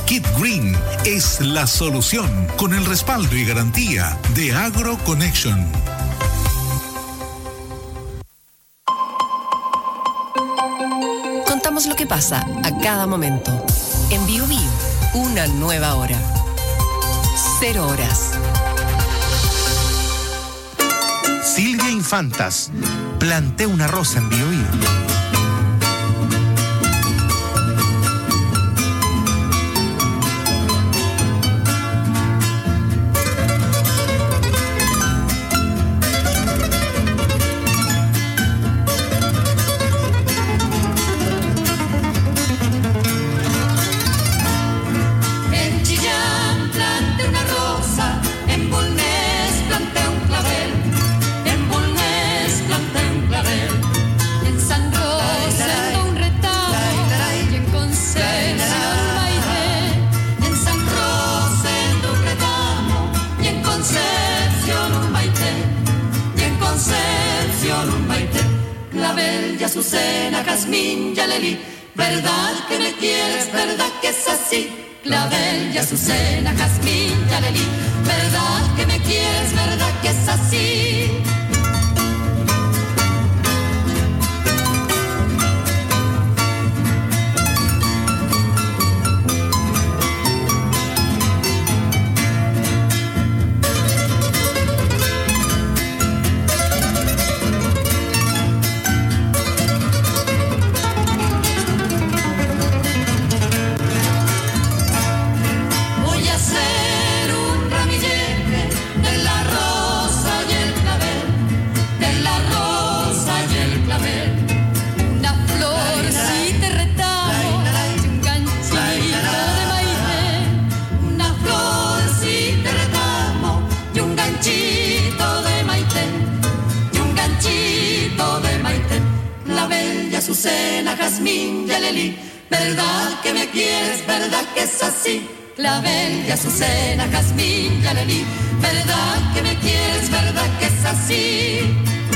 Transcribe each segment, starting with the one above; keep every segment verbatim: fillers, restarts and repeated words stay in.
Kit Green es la solución con el respaldo y garantía de AgroConnection. Contamos lo que pasa a cada momento. En Bio Bio, una nueva hora. Cero horas. Silvia Infantas, planté una rosa en Bio Bio. Azucena, jazmín, yalelí, verdad que me quieres, verdad que es así. Clavel y azucena, jazmín, yalelí, verdad que me quieres, verdad que es así. Azucena, jazmín, yalelí, verdad que me quieres, verdad que es así. Clavel y azucena, jazmín, yalelí, verdad que me quieres, verdad que es así.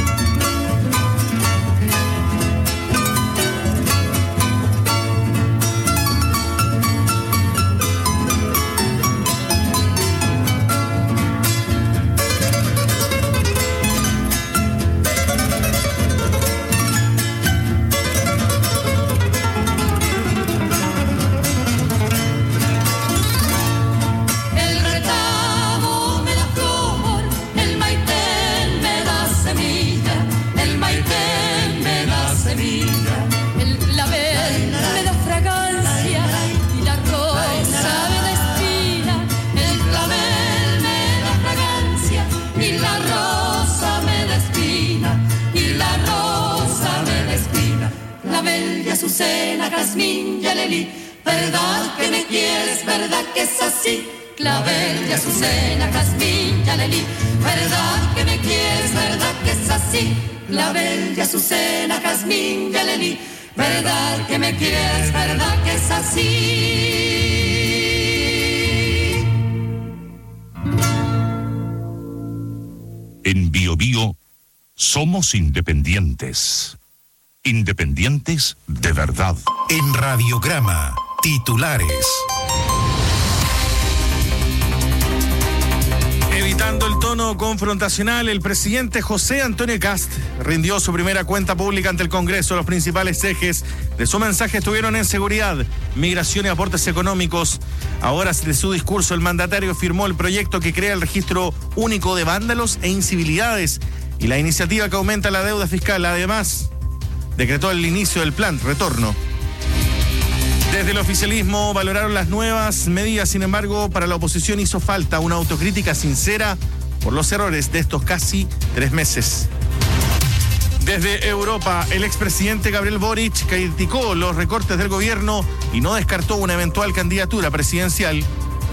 Azucena, jazmín, yalelí, verdad que me quieres, verdad que es así. Clavel y azucena, jazmín, yalelí, verdad que me quieres, verdad que es así. Clavel y azucena, jazmín, yalelí, verdad que me quieres, verdad que es así. En Bio Bio somos independientes. Independientes de verdad. En Radiograma, titulares. Evitando el tono confrontacional, el presidente José Antonio Kast rindió su primera cuenta pública ante el Congreso. Los principales ejes de su mensaje estuvieron en seguridad, migración y aportes económicos. A horas de su discurso, el mandatario firmó el proyecto que crea el registro único de vándalos e incivilidades y la iniciativa que aumenta la deuda fiscal. Además, decretó el inicio del plan retorno. Desde el oficialismo valoraron las nuevas medidas, sin embargo, para la oposición hizo falta una autocrítica sincera por los errores de estos casi tres meses. Desde Europa, el expresidente Gabriel Boric criticó los recortes del gobierno y no descartó una eventual candidatura presidencial.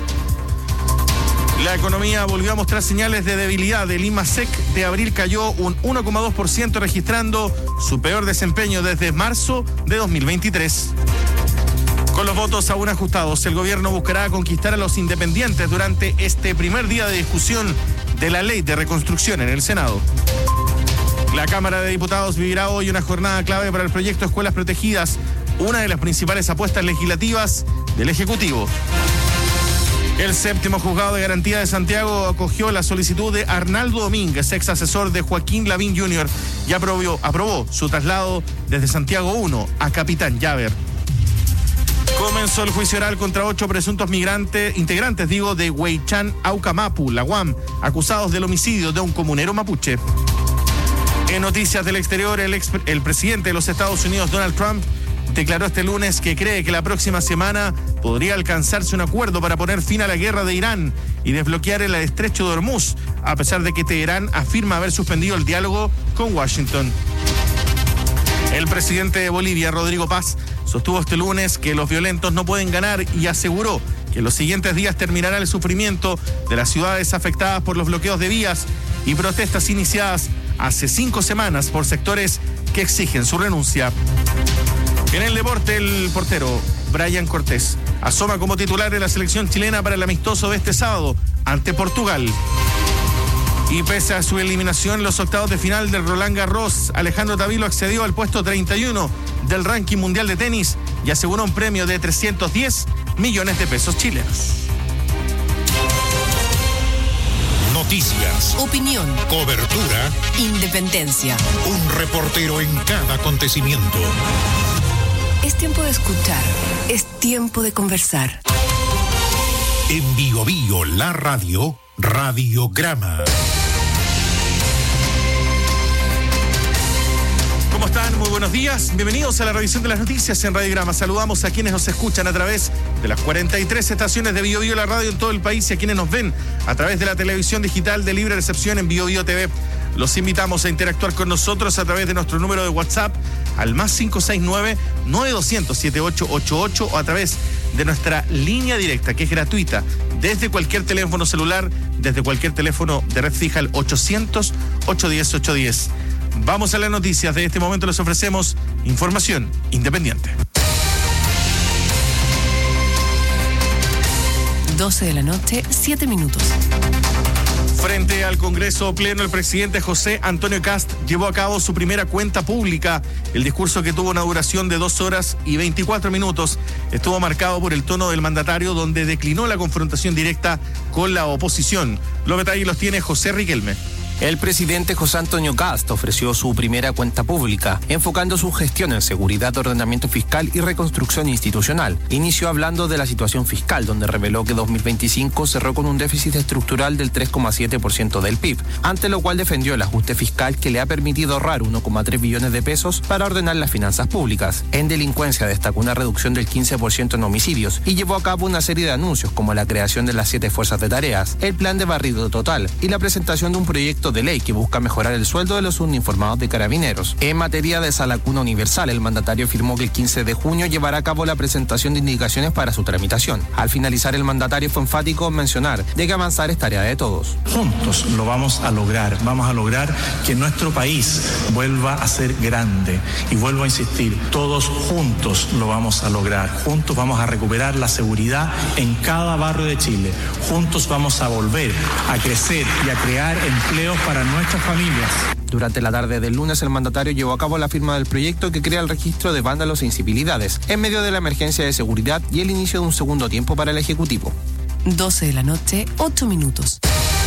La economía volvió a mostrar señales de debilidad. El IMASEC de abril cayó un uno coma dos por ciento, registrando su peor desempeño desde marzo de dos mil veintitrés. Con los votos aún ajustados, el gobierno buscará conquistar a los independientes durante este primer día de discusión de la ley de reconstrucción en el Senado. La Cámara de Diputados vivirá hoy una jornada clave para el proyecto Escuelas Protegidas, una de las principales apuestas legislativas del Ejecutivo. El séptimo juzgado de garantía de Santiago acogió la solicitud de Arnaldo Domínguez, ex asesor de Joaquín Lavín junior, y aprobó, aprobó su traslado desde Santiago uno a Capitán Llaver. Comenzó el juicio oral contra ocho presuntos migrantes, integrantes, digo, de Huaychán Aucamapu, la U A M, acusados del homicidio de un comunero mapuche. En noticias del exterior, el, ex, el presidente de los Estados Unidos, Donald Trump, declaró este lunes que cree que la próxima semana podría alcanzarse un acuerdo para poner fin a la guerra de Irán y desbloquear el estrecho de Hormuz, a pesar de que Teherán afirma haber suspendido el diálogo con Washington. El presidente de Bolivia, Rodrigo Paz, sostuvo este lunes que los violentos no pueden ganar y aseguró que en los siguientes días terminará el sufrimiento de las ciudades afectadas por los bloqueos de vías y protestas iniciadas hace cinco semanas por sectores que exigen su renuncia. En el deporte, el portero Brian Cortés asoma como titular de la selección chilena para el amistoso de este sábado ante Portugal. Y pese a su eliminación en los octavos de final del Roland Garros, Alejandro Tavilo accedió al puesto treinta y uno del ranking mundial de tenis y aseguró un premio de trescientos diez millones de pesos chilenos. Noticias, Opinión, cobertura, independencia. un reportero en cada acontecimiento. Es tiempo de escuchar, es tiempo de conversar. En Bio Bio, la radio, Radiograma. ¿Cómo están? Muy buenos días. Bienvenidos a la revisión de las noticias en Radiograma. Saludamos a quienes nos escuchan a través de las cuarenta y tres estaciones de Bio Bio, la radio en todo el país, y a quienes nos ven a través de la televisión digital de libre recepción en Bio Bio T V. Los invitamos a interactuar con nosotros a través de nuestro número de WhatsApp al más cinco seis nueve, nueve dos cero cero, siete ocho ocho ocho o a través de nuestra línea directa, que es gratuita, desde cualquier teléfono celular, desde cualquier teléfono de red fija al ochocientos, ochocientos diez, ochocientos diez. Vamos a las noticias. De este momento les ofrecemos información independiente. doce de la noche, siete minutos. Frente al Congreso Pleno, el presidente José Antonio Kast llevó a cabo su primera cuenta pública. El discurso, que tuvo una duración de dos horas y veinticuatro minutos, estuvo marcado por el tono del mandatario, donde declinó la confrontación directa con la oposición. Los detalles los tiene José Riquelme. El presidente José Antonio Kast ofreció su primera cuenta pública, enfocando su gestión en seguridad, ordenamiento fiscal y reconstrucción institucional. Inició hablando de la situación fiscal, donde reveló que dos mil veinticinco cerró con un déficit estructural del tres coma siete por ciento del P I B, ante lo cual defendió el ajuste fiscal que le ha permitido ahorrar uno coma tres billones de pesos para ordenar las finanzas públicas. En delincuencia destacó una reducción del quince por ciento en homicidios y llevó a cabo una serie de anuncios como la creación de las siete fuerzas de tareas, el plan de barrido total y la presentación de un proyecto de ley que busca mejorar el sueldo de los uniformados de carabineros. En materia de sala cuna universal, el mandatario afirmó que el quince de junio llevará a cabo la presentación de indicaciones para su tramitación. Al finalizar, el mandatario fue enfático en mencionar de que avanzar es tarea de todos. Juntos lo vamos a lograr, vamos a lograr que nuestro país vuelva a ser grande. Y vuelvo a insistir, todos juntos lo vamos a lograr. Juntos vamos a recuperar la seguridad en cada barrio de Chile. Juntos vamos a volver a crecer y a crear empleos para nuestras familias. Durante la tarde del lunes, el mandatario llevó a cabo la firma del proyecto que crea el registro de vándalos e incivilidades en medio de la emergencia de seguridad y el inicio de un segundo tiempo para el Ejecutivo. doce de la noche, ocho minutos.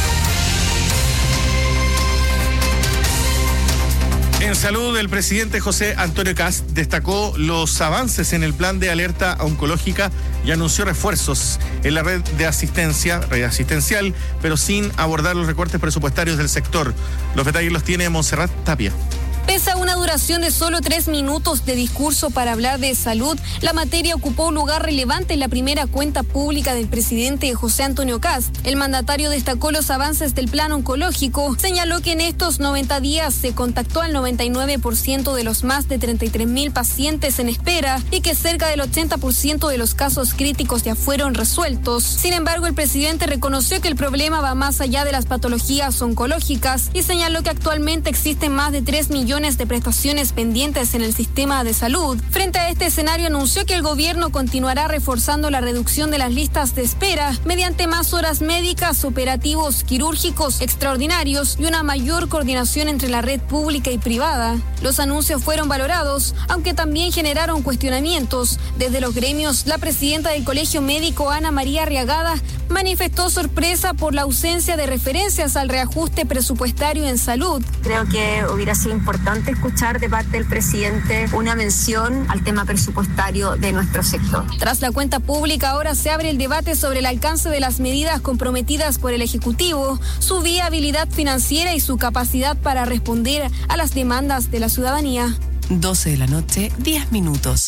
En salud, el presidente José Antonio Kast destacó los avances en el plan de alerta oncológica y anunció refuerzos en la red de asistencia, red asistencial, pero sin abordar los recortes presupuestarios del sector. Los detalles los tiene Montserrat Tapia. Pese a una duración de solo tres minutos de discurso para hablar de salud, la materia ocupó un lugar relevante en la primera cuenta pública del presidente José Antonio Kast. El mandatario destacó los avances del plan oncológico, señaló que en estos noventa días se contactó al noventa y nueve por ciento de los más de treinta y tres mil pacientes en espera y que cerca del ochenta por ciento de los casos críticos ya fueron resueltos. Sin embargo, el presidente reconoció que el problema va más allá de las patologías oncológicas y señaló que actualmente existen más de tres millones millones de prestaciones pendientes en el sistema de salud. Frente a este escenario, anunció que el gobierno continuará reforzando la reducción de las listas de espera mediante más horas médicas, operativos quirúrgicos extraordinarios y una mayor coordinación entre la red pública y privada. Los anuncios fueron valorados, aunque también generaron cuestionamientos. Desde los gremios, la presidenta del Colegio Médico, Ana María Arriagada, manifestó sorpresa por la ausencia de referencias al reajuste presupuestario en salud. Creo que hubiera sido importante escuchar de parte del presidente una mención al tema presupuestario de nuestro sector. Tras la cuenta pública, ahora se abre el debate sobre el alcance de las medidas comprometidas por el Ejecutivo, su viabilidad financiera y su capacidad para responder a las demandas de la ciudadanía. doce de la noche, diez minutos.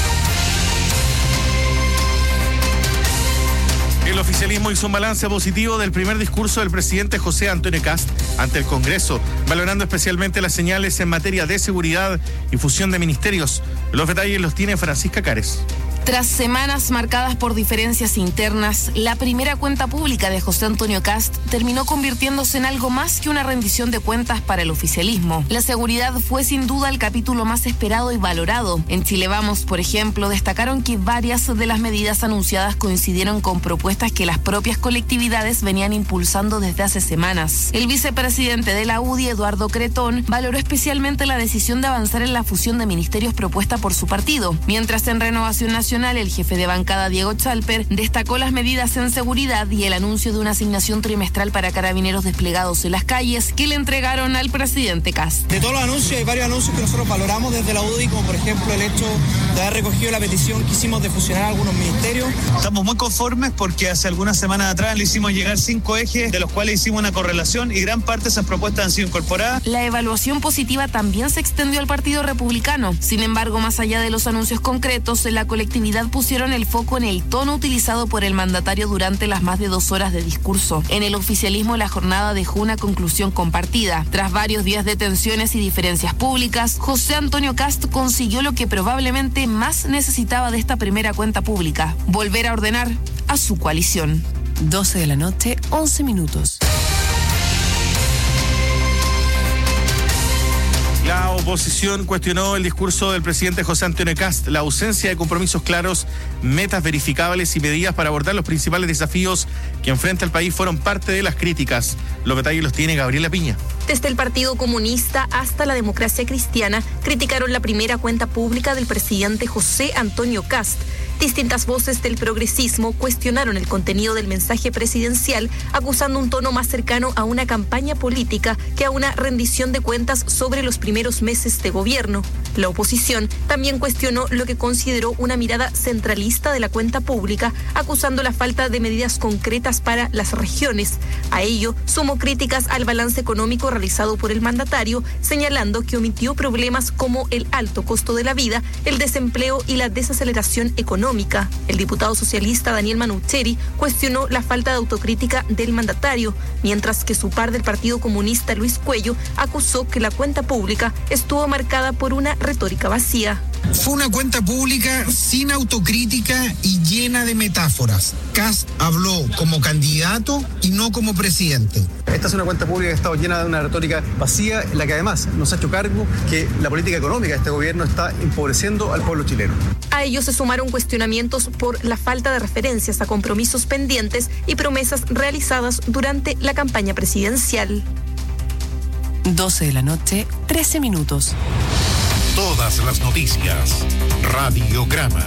El oficialismo hizo un balance positivo del primer discurso del presidente José Antonio Kast ante el Congreso, valorando especialmente las señales en materia de seguridad y fusión de ministerios. Los detalles los tiene Francisca Cares. Tras semanas marcadas por diferencias internas, la primera cuenta pública de José Antonio Kast terminó convirtiéndose en algo más que una rendición de cuentas para el oficialismo. La seguridad fue sin duda el capítulo más esperado y valorado. En Chile Vamos, por ejemplo, destacaron que varias de las medidas anunciadas coincidieron con propuestas que las propias colectividades venían impulsando desde hace semanas. El vicepresidente de la U D I, Eduardo Cretón, valoró especialmente la decisión de avanzar en la fusión de ministerios propuesta por su partido, mientras en Renovación Nacional el jefe de bancada Diego Chalper destacó las medidas en seguridad y el anuncio de una asignación trimestral para carabineros desplegados en las calles que le entregaron al presidente Kast. De todos los anuncios, hay varios anuncios que nosotros valoramos desde la U D I, como por ejemplo el hecho de haber recogido la petición que hicimos de fusionar algunos ministerios. Estamos muy conformes porque hace algunas semanas atrás le hicimos llegar cinco ejes, de los cuales hicimos una correlación y gran parte de esas propuestas han sido incorporadas. La evaluación positiva también se extendió al Partido Republicano. Sin embargo, más allá de los anuncios concretos, la colectividad pusieron el foco en el tono utilizado por el mandatario durante las más de dos horas de discurso. En el oficialismo, la jornada dejó una conclusión compartida. Tras varios días de tensiones y diferencias públicas, José Antonio Kast consiguió lo que probablemente más necesitaba de esta primera cuenta pública: volver a ordenar a su coalición. doce de la noche, once minutos. La oposición cuestionó el discurso del presidente José Antonio Kast, la ausencia de compromisos claros, metas verificables y medidas para abordar los principales desafíos que enfrenta el país fueron parte de las críticas. Los detalles los tiene Gabriela Piña. Desde el Partido Comunista hasta la Democracia Cristiana criticaron la primera cuenta pública del presidente José Antonio Kast. Distintas voces del progresismo cuestionaron el contenido del mensaje presidencial, acusando un tono más cercano a una campaña política que a una rendición de cuentas sobre los primeros meses de gobierno. La oposición también cuestionó lo que consideró una mirada centralista de la cuenta pública, acusando la falta de medidas concretas para las regiones. A ello sumó críticas al balance económico realizado por el mandatario, señalando que omitió problemas como el alto costo de la vida, el desempleo y la desaceleración económica. El diputado socialista Daniel Manucheri cuestionó la falta de autocrítica del mandatario, mientras que su par del Partido Comunista, Luis Cuello, acusó que la cuenta pública estuvo marcada por una retórica vacía. Fue una cuenta pública sin autocrítica y llena de metáforas. Kast habló como candidato y no como presidente. Esta es una cuenta pública que ha estado llena de una retórica vacía, en la que además nos ha hecho cargo que la política económica de este gobierno está empobreciendo al pueblo chileno. A ello se sumaron cuestionamientos por la falta de referencias a compromisos pendientes y promesas realizadas durante la campaña presidencial. doce de la noche, trece minutos. Todas las noticias. Radiograma.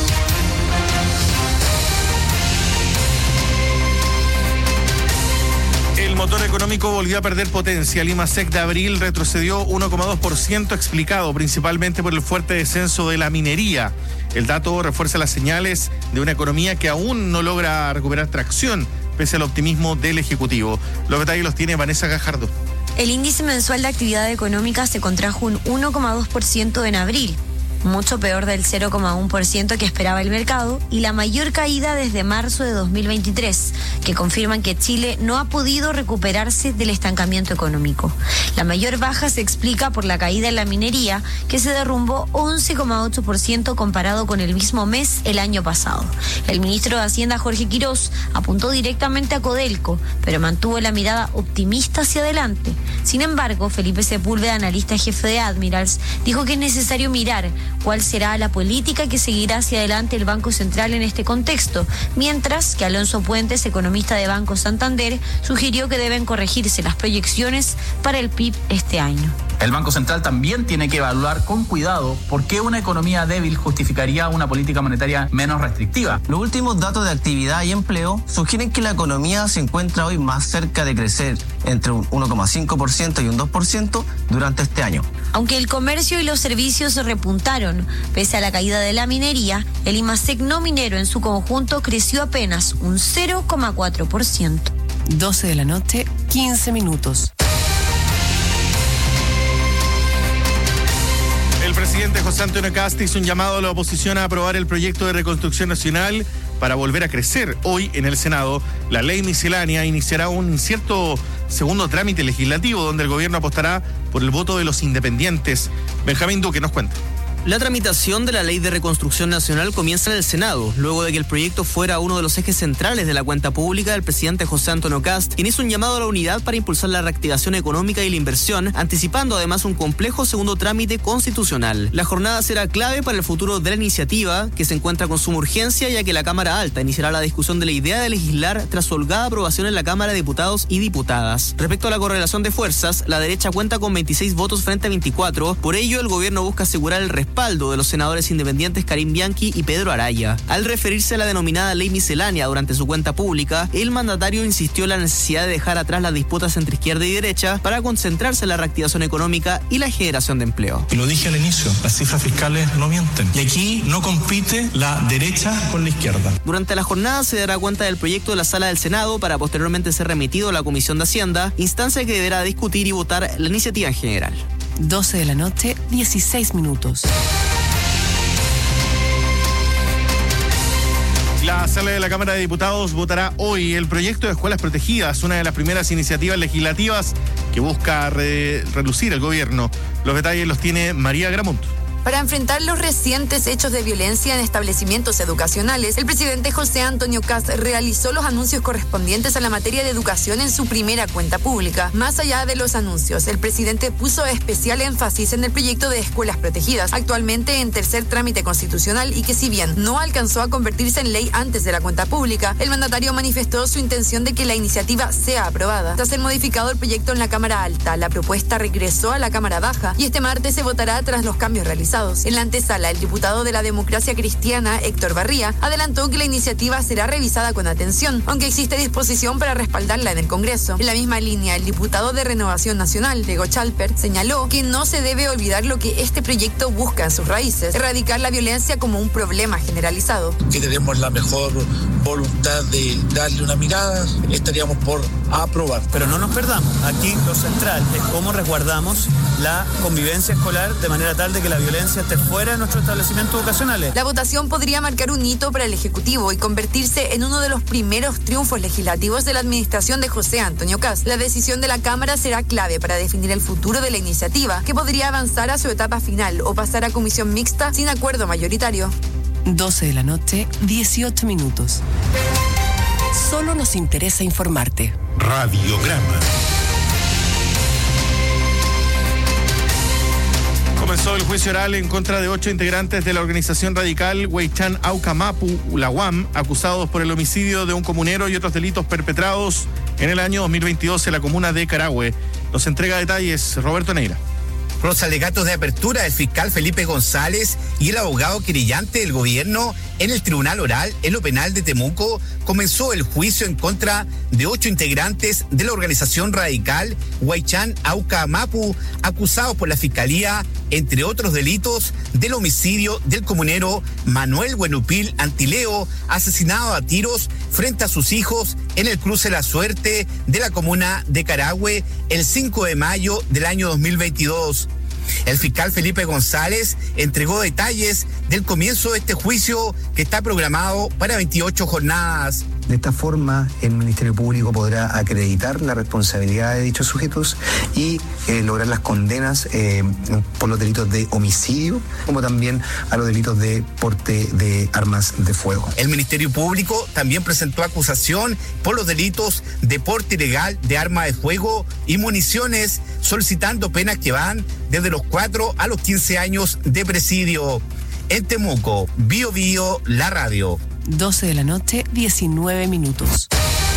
El motor económico volvió a perder potencia. El IMASEC de abril retrocedió uno coma dos por ciento, explicado principalmente por el fuerte descenso de la minería. El dato refuerza las señales de una economía que aún no logra recuperar tracción, pese al optimismo del Ejecutivo. Los detalles los tiene Vanessa Gajardo. El índice mensual de actividad económica se contrajo un uno coma dos por ciento en abril. mucho peor del cero coma uno por ciento que esperaba el mercado y la mayor caída desde marzo de dos mil veintitrés, que confirman que Chile no ha podido recuperarse del estancamiento económico. La mayor baja se explica por la caída en la minería, que se derrumbó once coma ocho por ciento comparado con el mismo mes el año pasado. El ministro de Hacienda, Jorge Quirós, apuntó directamente a Codelco, pero mantuvo la mirada optimista hacia adelante. Sin embargo, Felipe Sepúlveda, analista jefe de Admirals, dijo que es necesario mirar cuál será la política que seguirá hacia adelante el Banco Central en este contexto, mientras que Alonso Puentes, economista de Banco Santander, sugirió que deben corregirse las proyecciones para el P I B este año. El Banco Central también tiene que evaluar con cuidado por qué una economía débil justificaría una política monetaria menos restrictiva. Los últimos datos de actividad y empleo sugieren que la economía se encuentra hoy más cerca de crecer entre un uno coma cinco por ciento y un dos por ciento durante este año. Aunque el comercio y los servicios se repuntaron, pese a la caída de la minería, el IMASEC no minero en su conjunto creció apenas un cero coma cuatro por ciento. doce de la noche, quince minutos. El presidente José Antonio Kast hizo un llamado a la oposición a aprobar el proyecto de reconstrucción nacional para volver a crecer. Hoy, en el Senado, la ley miscelánea iniciará un incierto segundo trámite legislativo donde el gobierno apostará por el voto de los independientes. Benjamín Duque nos cuenta. La tramitación de la Ley de Reconstrucción Nacional comienza en el Senado, luego de que el proyecto fuera uno de los ejes centrales de la cuenta pública del presidente José Antonio Kast, quien hizo un llamado a la unidad para impulsar la reactivación económica y la inversión, anticipando además un complejo segundo trámite constitucional. La jornada será clave para el futuro de la iniciativa, que se encuentra con suma urgencia, ya que la Cámara Alta iniciará la discusión de la idea de legislar tras su holgada aprobación en la Cámara de Diputados y Diputadas. Respecto a la correlación de fuerzas, la derecha cuenta con veintiséis votos frente a veinticuatro, por ello el gobierno busca asegurar el respaldo de los senadores independientes Karim Bianchi y Pedro Araya. Al referirse a la denominada ley miscelánea durante su cuenta pública, el mandatario insistió en la necesidad de dejar atrás las disputas entre izquierda y derecha para concentrarse en la reactivación económica y la generación de empleo. Y lo dije al inicio, las cifras fiscales no mienten. Y aquí no compite la derecha con la izquierda. Durante la jornada se dará cuenta del proyecto de la Sala del Senado para posteriormente ser remitido a la Comisión de Hacienda, instancia que deberá discutir y votar la iniciativa en general. doce de la noche, dieciséis minutos. La Sala de la Cámara de Diputados votará hoy el proyecto de escuelas protegidas, una de las primeras iniciativas legislativas que busca re- reducir el gobierno. Los detalles los tiene María Gramunt. Para enfrentar los recientes hechos de violencia en establecimientos educacionales, el presidente José Antonio Kast realizó los anuncios correspondientes a la materia de educación en su primera cuenta pública. Más allá de los anuncios, el presidente puso especial énfasis en el proyecto de escuelas protegidas, actualmente en tercer trámite constitucional y que si bien no alcanzó a convertirse en ley antes de la cuenta pública, el mandatario manifestó su intención de que la iniciativa sea aprobada. Tras ser modificado el proyecto en la Cámara Alta, la propuesta regresó a la Cámara Baja y este martes se votará tras los cambios realizados. En la antesala, el diputado de la Democracia Cristiana, Héctor Barría, adelantó que la iniciativa será revisada con atención, aunque existe disposición para respaldarla en el Congreso. En la misma línea, el diputado de Renovación Nacional, Diego Chalper, señaló que no se debe olvidar lo que este proyecto busca en sus raíces, erradicar la violencia como un problema generalizado. Que tenemos la mejor voluntad de darle una mirada, estaríamos por aprobar. Pero no nos perdamos, aquí lo central es cómo resguardamos la convivencia escolar de manera tal de que la violencia esté fuera de nuestros establecimientos educacionales. La votación podría marcar un hito para el Ejecutivo y convertirse en uno de los primeros triunfos legislativos de la administración de José Antonio Kast. La decisión de la Cámara será clave para definir el futuro de la iniciativa, que podría avanzar a su etapa final o pasar a comisión mixta sin acuerdo mayoritario. doce de la noche, dieciocho minutos. Solo nos interesa informarte. Radiograma. Comenzó el juicio oral en contra de ocho integrantes de la organización radical Huaychán Auca Mapu, la U A M, acusados por el homicidio de un comunero y otros delitos perpetrados en el año dos mil veintidós en la comuna de Carahue. Nos entrega detalles Roberto Neira. Con los alegatos de apertura del fiscal Felipe González y el abogado querellante del gobierno en el Tribunal Oral en lo Penal de Temuco, comenzó el juicio en contra de ocho integrantes de la organización radical Huaychán Auca Mapu, acusados por la Fiscalía, entre otros delitos, del homicidio del comunero Manuel Buenupil Antileo, asesinado a tiros frente a sus hijos en el cruce La Suerte de la comuna de Carahue el cinco de mayo del año dos mil veintidós. El fiscal Felipe González entregó detalles del comienzo de este juicio que está programado para veintiocho jornadas. De esta forma, el Ministerio Público podrá acreditar la responsabilidad de dichos sujetos y eh, lograr las condenas eh, por los delitos de homicidio, como también a los delitos de porte de armas de fuego. El Ministerio Público también presentó acusación por los delitos de porte ilegal de armas de fuego y municiones, solicitando penas que van desde los cuatro a los quince años de presidio. En Temuco, Bio Bio, la radio. doce de la noche, diecinueve minutos.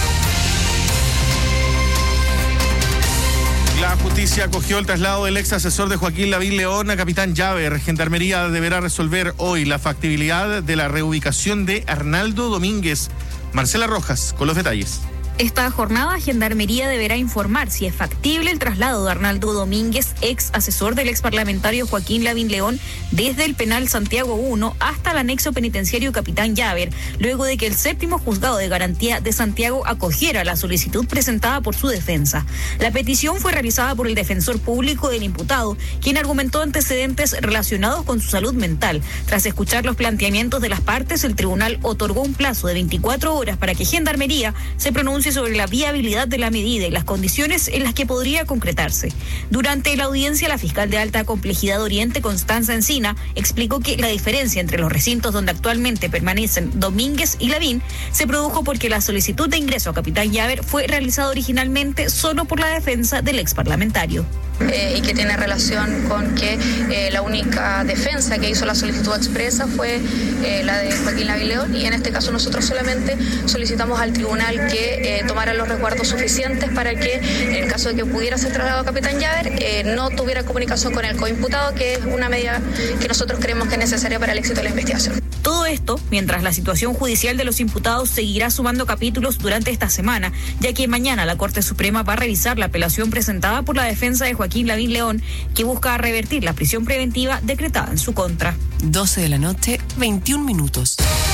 La justicia acogió el traslado del ex asesor de Joaquín Lavín León a Capitán Llaver. Gendarmería deberá resolver hoy la factibilidad de la reubicación de Arnaldo Domínguez. Marcela Rojas, con los detalles. Esta jornada, Gendarmería deberá informar si es factible el traslado de Arnaldo Domínguez, ex asesor del ex parlamentario Joaquín Lavín León, desde el penal Santiago uno hasta el anexo penitenciario Capitán Llaver, luego de que el séptimo juzgado de garantía de Santiago acogiera la solicitud presentada por su defensa. La petición fue realizada por el defensor público del imputado, quien argumentó antecedentes relacionados con su salud mental. Tras escuchar los planteamientos de las partes, el tribunal otorgó un plazo de veinticuatro horas para que Gendarmería se pronuncie sobre la viabilidad de la medida y las condiciones en las que podría concretarse. Durante la audiencia, la fiscal de alta complejidad Oriente, Constanza Encina, explicó que la diferencia entre los recintos donde actualmente permanecen Domínguez y Lavín se produjo porque la solicitud de ingreso a Capitán Llaver fue realizada originalmente solo por la defensa del ex parlamentario. Eh, y que tiene relación con que eh, la única defensa que hizo la solicitud expresa fue eh, la de Joaquín Lavín León, y en este caso nosotros solamente solicitamos al tribunal que eh, tomara los resguardos suficientes para que, en el caso de que pudiera ser trasladado a Capitán Llaver, eh, no tuviera comunicación con el coimputado, que es una medida que nosotros creemos que es necesaria para el éxito de la investigación. Todo esto mientras la situación judicial de los imputados seguirá sumando capítulos durante esta semana, ya que mañana la Corte Suprema va a revisar la apelación presentada por la defensa de Joaquín Lavín León, que busca revertir la prisión preventiva decretada en su contra. doce de la noche, veintiún minutos.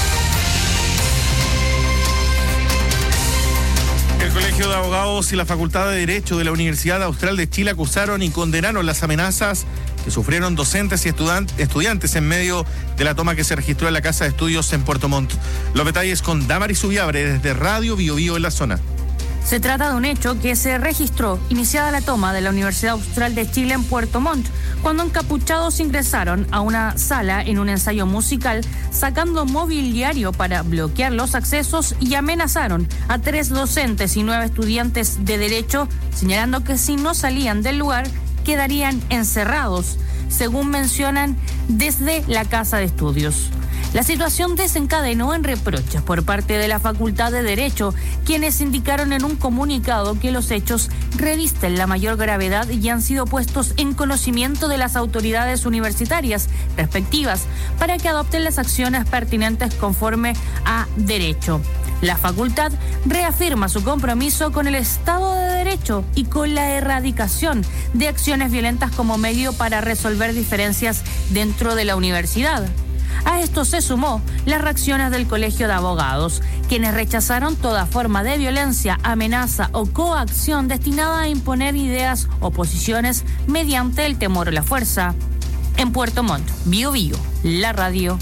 El Colegio de Abogados y la Facultad de Derecho de la Universidad Austral de Chile acusaron y condenaron las amenazas que sufrieron docentes y estudiantes en medio de la toma que se registró en la Casa de Estudios en Puerto Montt. Los detalles con Damaris Ubiabre desde Radio Bio Bio en la zona. Se trata de un hecho que se registró iniciada la toma de la Universidad Austral de Chile en Puerto Montt, cuando encapuchados ingresaron a una sala en un ensayo musical, sacando mobiliario para bloquear los accesos, y amenazaron a tres docentes y nueve estudiantes de Derecho, señalando que si no salían del lugar quedarían encerrados, según mencionan desde la Casa de Estudios. La situación desencadenó en reproches por parte de la Facultad de Derecho, quienes indicaron en un comunicado que los hechos revisten la mayor gravedad y han sido puestos en conocimiento de las autoridades universitarias respectivas para que adopten las acciones pertinentes conforme a derecho. La facultad reafirma su compromiso con el Estado de Derecho y con la erradicación de acciones violentas como medio para resolver diferencias dentro de la universidad. A esto se sumó las reacciones del Colegio de Abogados, quienes rechazaron toda forma de violencia, amenaza o coacción destinada a imponer ideas o posiciones mediante el temor o la fuerza. En Puerto Montt, Bio Bio, la radio.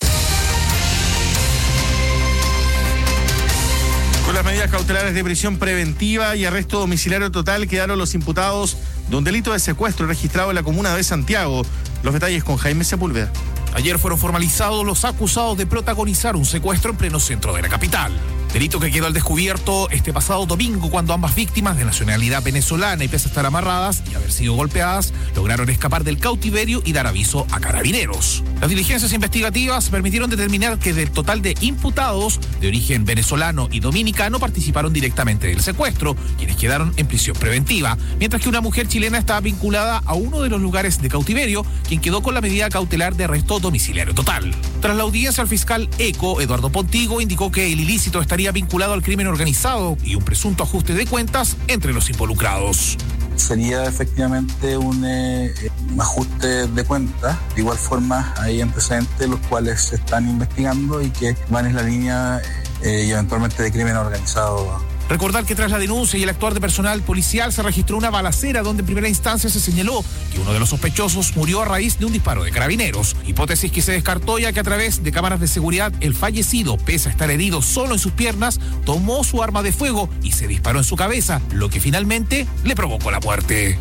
Con las medidas cautelares de prisión preventiva y arresto domiciliario total quedaron los imputados de un delito de secuestro registrado en la comuna de Santiago. Los detalles con Jaime Sepúlveda. Ayer fueron formalizados los acusados de protagonizar un secuestro en pleno centro de la capital. Delito que quedó al descubierto este pasado domingo, cuando ambas víctimas, de nacionalidad venezolana y pese a estar amarradas y haber sido golpeadas, lograron escapar del cautiverio y dar aviso a carabineros. Las diligencias investigativas permitieron determinar que del total de imputados de origen venezolano y dominicano participaron directamente del secuestro, quienes quedaron en prisión preventiva, mientras que una mujer chilena estaba vinculada a uno de los lugares de cautiverio, quien quedó con la medida cautelar de arresto domiciliario total. Tras la audiencia, el fiscal ECO, Eduardo Pontigo, indicó que el ilícito estaría vinculado al crimen organizado y un presunto ajuste de cuentas entre los involucrados. Sería efectivamente un, eh, un ajuste de cuentas. De igual forma, hay antecedentes los cuales se están investigando y que van en la línea eh, y eventualmente de crimen organizado Recordar que tras la denuncia y el actuar de personal policial se registró una balacera donde en primera instancia se señaló que uno de los sospechosos murió a raíz de un disparo de carabineros. Hipótesis que se descartó ya que a través de cámaras de seguridad el fallecido, pese a estar herido solo en sus piernas, tomó su arma de fuego y se disparó en su cabeza, lo que finalmente le provocó la muerte.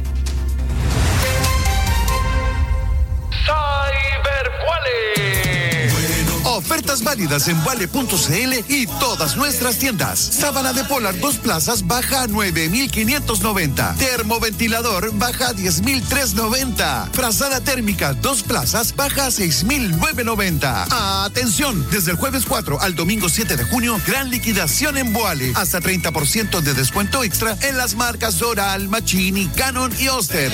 Ofertas válidas en Wale punto c l y todas nuestras tiendas. Sábana de Polar dos plazas baja a nueve mil quinientos noventa. Termoventilador baja a diez mil trescientos noventa. Frazada térmica dos plazas baja a seis mil novecientos noventa. Atención, desde el jueves cuatro al domingo siete de junio, gran liquidación en Wale. Hasta treinta por ciento de descuento extra en las marcas Doral, Machini, Canon y Oster.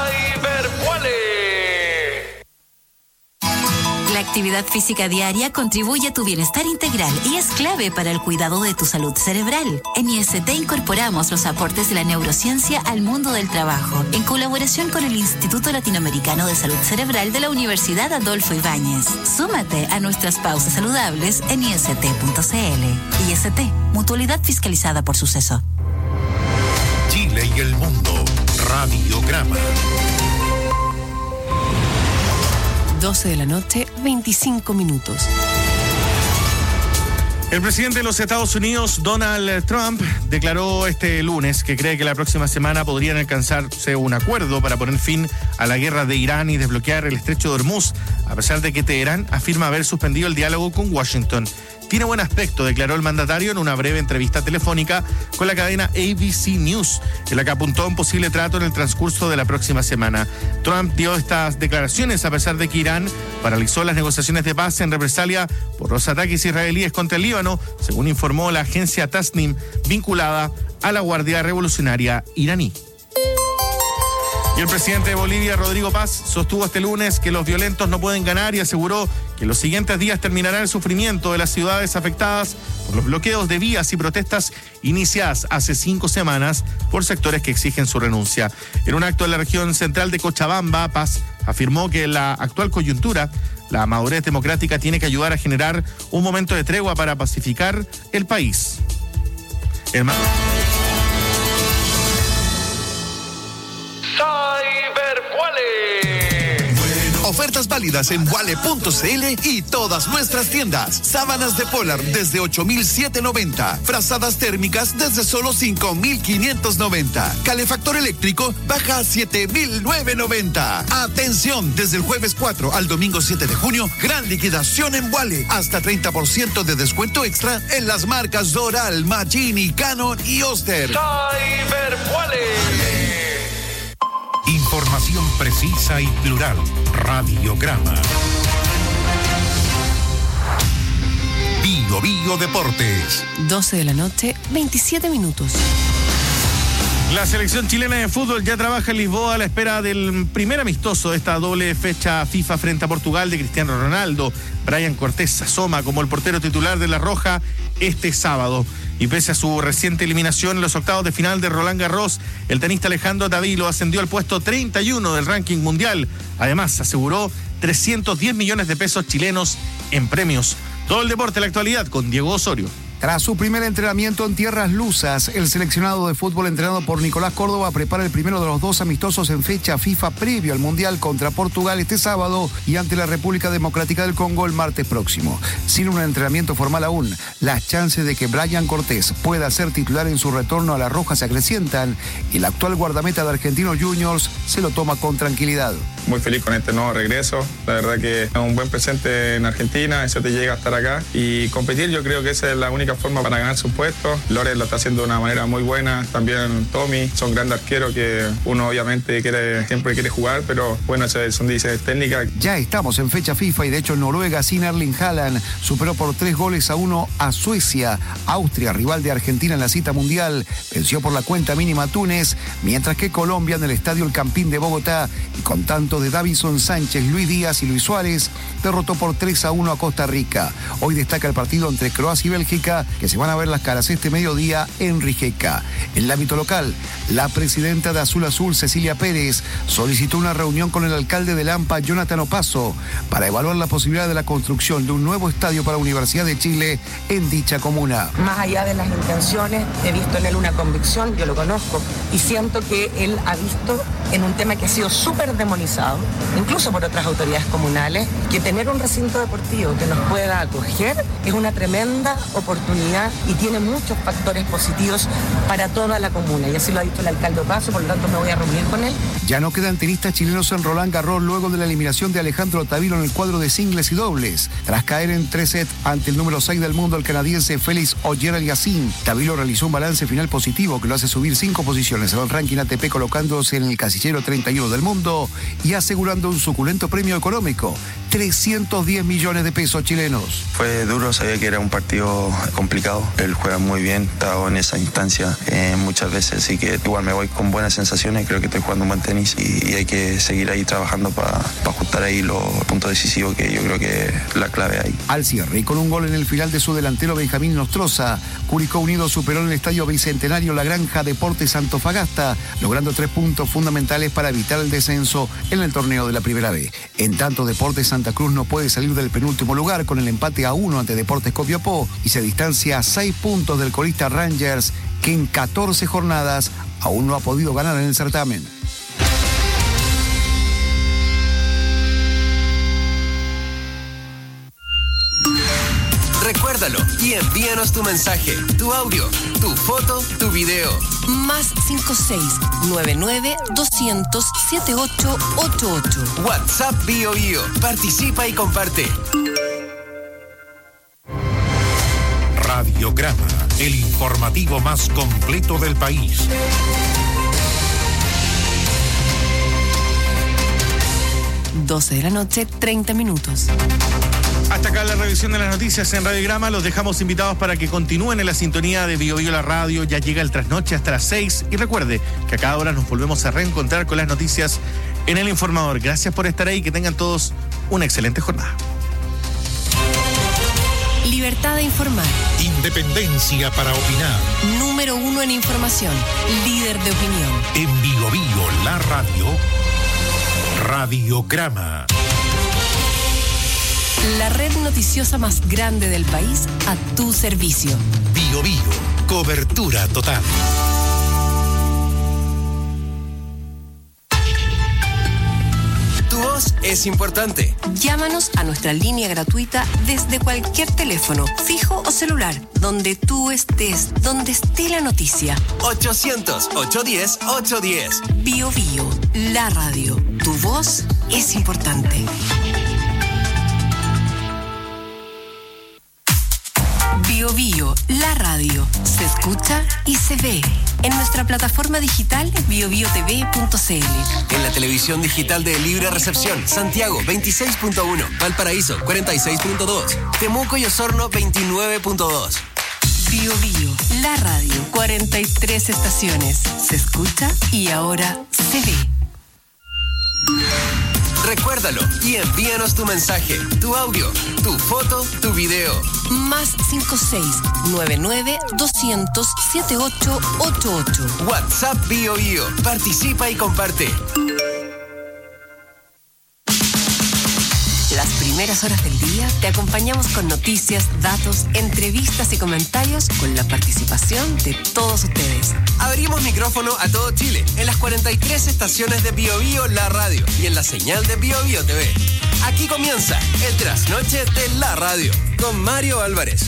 La actividad física diaria contribuye a tu bienestar integral y es clave para el cuidado de tu salud cerebral. En I S T incorporamos los aportes de la neurociencia al mundo del trabajo, en colaboración con el Instituto Latinoamericano de Salud Cerebral de la Universidad Adolfo Ibáñez. Súmate a nuestras pausas saludables en I S T punto c l. I S T, mutualidad fiscalizada por Suceso. Chile y el mundo. Radiograma. doce de la noche, veinticinco minutos. El presidente de los Estados Unidos, Donald Trump, declaró este lunes que cree que la próxima semana podrían alcanzarse un acuerdo para poner fin a la guerra de Irán y desbloquear el estrecho de Hormuz, a pesar de que Teherán afirma haber suspendido el diálogo con Washington. Tiene buen aspecto, declaró el mandatario en una breve entrevista telefónica con la cadena A B C News, en la que apuntó a un posible trato en el transcurso de la próxima semana. Trump dio estas declaraciones a pesar de que Irán paralizó las negociaciones de paz en represalia por los ataques israelíes contra el Líbano, según informó la agencia Tasnim, vinculada a la Guardia Revolucionaria iraní. Y el presidente de Bolivia, Rodrigo Paz, sostuvo este lunes que los violentos no pueden ganar y aseguró que en los siguientes días terminará el sufrimiento de las ciudades afectadas por los bloqueos de vías y protestas iniciadas hace cinco semanas por sectores que exigen su renuncia. En un acto en la región central de Cochabamba, Paz afirmó que en la actual coyuntura, la madurez democrática tiene que ayudar a generar un momento de tregua para pacificar el país. El ma- Ofertas válidas en Wale punto c l y todas nuestras tiendas. Sábanas de Polar desde ocho mil setecientos noventa. Frazadas térmicas desde solo cinco mil quinientos noventa. Calefactor eléctrico baja a siete mil novecientos noventa. Atención, desde el jueves cuatro al domingo siete de junio, gran liquidación en Wale. Hasta treinta por ciento de descuento extra en las marcas Doral, Machini, Canon y Oster. Cyber Información precisa y plural. Radiograma. Bio Bio Deportes. doce de la noche, veintisiete minutos. La selección chilena de fútbol ya trabaja en Lisboa a la espera del primer amistoso de esta doble fecha FIFA frente a Portugal de Cristiano Ronaldo. Brian Cortés asoma como el portero titular de La Roja este sábado. Y pese a su reciente eliminación en los octavos de final de Roland Garros, el tenista Alejandro Davilo ascendió al puesto treinta y uno del ranking mundial. Además, aseguró trescientos diez millones de pesos chilenos en premios. Todo el deporte de la actualidad con Diego Osorio. Tras su primer entrenamiento en tierras lusas, el seleccionado de fútbol entrenado por Nicolás Córdoba prepara el primero de los dos amistosos en fecha FIFA previo al Mundial contra Portugal este sábado y ante la República Democrática del Congo el martes próximo. Sin un entrenamiento formal aún, las chances de que Brian Cortés pueda ser titular en su retorno a La Roja se acrecientan y el actual guardameta de Argentinos Juniors se lo toma con tranquilidad. Muy feliz con este nuevo regreso, la verdad que es un buen presente en Argentina, eso te llega a estar acá y competir, yo creo que esa es la única forma para ganar su puesto. Lores lo está haciendo de una manera muy buena, también Tommy, son grandes arqueros que uno obviamente quiere, siempre quiere jugar, pero bueno, esas son decisiones técnicas. Ya estamos en fecha FIFA y de hecho Noruega sin Erling Haaland superó por tres goles a uno a Suecia. Austria, rival de Argentina en la cita mundial, venció por la cuenta mínima a Túnez, mientras que Colombia en el estadio El Campín de Bogotá y con tanto tanto de Davinson Sánchez, Luis Díaz y Luis Suárez, derrotó por tres a uno a Costa Rica. Hoy destaca el partido entre Croacia y Bélgica, que se van a ver las caras este mediodía en Rijeka. En el ámbito local, la presidenta de Azul Azul, Cecilia Pérez, solicitó una reunión con el alcalde de Lampa, Jonathan Opaso, para evaluar la posibilidad de la construcción de un nuevo estadio para la Universidad de Chile en dicha comuna. Más allá de las intenciones, he visto en él una convicción, yo lo conozco, y siento que él ha visto en un tema que ha sido súper demonizado, incluso por otras autoridades comunales, que tener un recinto deportivo que nos pueda acoger es una tremenda oportunidad y tiene muchos factores positivos para toda la comuna, y así lo ha dicho el alcalde Opaso, por lo tanto me voy a reunir con él. Ya no quedan tenistas chilenos en Roland Garros luego de la eliminación de Alejandro Tavilo en el cuadro de singles y dobles. Tras caer en tres sets ante el número seis del mundo, el canadiense Félix Auger-Aliassime, Tavilo realizó un balance final positivo que lo hace subir cinco posiciones en el ranking A T P, colocándose en el casillero treinta y uno del mundo y asegurando un suculento premio económico, trescientos diez millones de pesos chilenos. Fue duro, sabía que era un partido complicado. Él juega muy bien, estaba en esa instancia eh, muchas veces, así que igual me voy con buenas sensaciones. Creo que estoy jugando un buen tenis y, y hay que seguir ahí trabajando para pa ajustar ahí los puntos decisivos, que yo creo que es la clave ahí. Al cierre y con un gol en el final de su delantero Benjamín Nostroza, Curicó Unido superó en el Estadio Bicentenario La Granja Deportes Antofagasta, logrando tres puntos fundamentales para evitar el descenso en el torneo de la Primera B. En tanto, Deportes Santa Cruz no puede salir del penúltimo lugar con el empate a uno ante Deportes Copiapó y se distancia a seis puntos del colista Rangers, que en catorce jornadas aún no ha podido ganar en el certamen. Recuérdalo y envíanos tu mensaje, tu audio, tu foto, tu video. Más cinco seis nueve nueve doscientos setenta y ocho ochenta y ocho. WhatsApp Bio Bio. Participa y comparte. Radiograma, el informativo más completo del país. doce de la noche, treinta minutos. Hasta acá la revisión de las noticias en Radiograma. Los dejamos invitados para que continúen en la sintonía de Bio Bio la radio. Ya llega el trasnoche hasta las seis. Y recuerde que a cada hora nos volvemos a reencontrar con las noticias en El Informador. Gracias por estar ahí. Que tengan todos una excelente jornada. Libertad de informar. Independencia para opinar. Número uno en información. Líder de opinión. En Bio Bio la radio. Radiograma. La red noticiosa más grande del país a tu servicio. Bio Bio, cobertura total. Tu voz es importante. Llámanos a nuestra línea gratuita desde cualquier teléfono, fijo o celular, donde tú estés, donde esté la noticia. ochocientos, ochocientos diez, ochocientos diez. Bio Bio, la radio. Tu voz es importante. Bio Bio, la radio. Se escucha y se ve. En nuestra plataforma digital bio bio t v punto c l. En la televisión digital de Libre Recepción, Santiago veintiséis punto uno, Valparaíso cuarenta y seis punto dos, Temuco y Osorno veintinueve punto dos. Bio Bio, la radio. cuarenta y tres estaciones. Se escucha y ahora se ve. Recuérdalo y envíanos tu mensaje, tu audio, tu foto, tu video. Más cinco seis nueve nueve doscientos setenta y ocho ochenta y ocho. WhatsApp Bio Bio. Participa y comparte. Las primeras horas del día te acompañamos con noticias, datos, entrevistas y comentarios con la participación de todos ustedes. Abrimos micrófono a todo Chile en las cuarenta y tres estaciones de Bio Bio la radio y en la señal de Bio Bio T V. Aquí comienza el trasnoche de la radio con Mario Álvarez.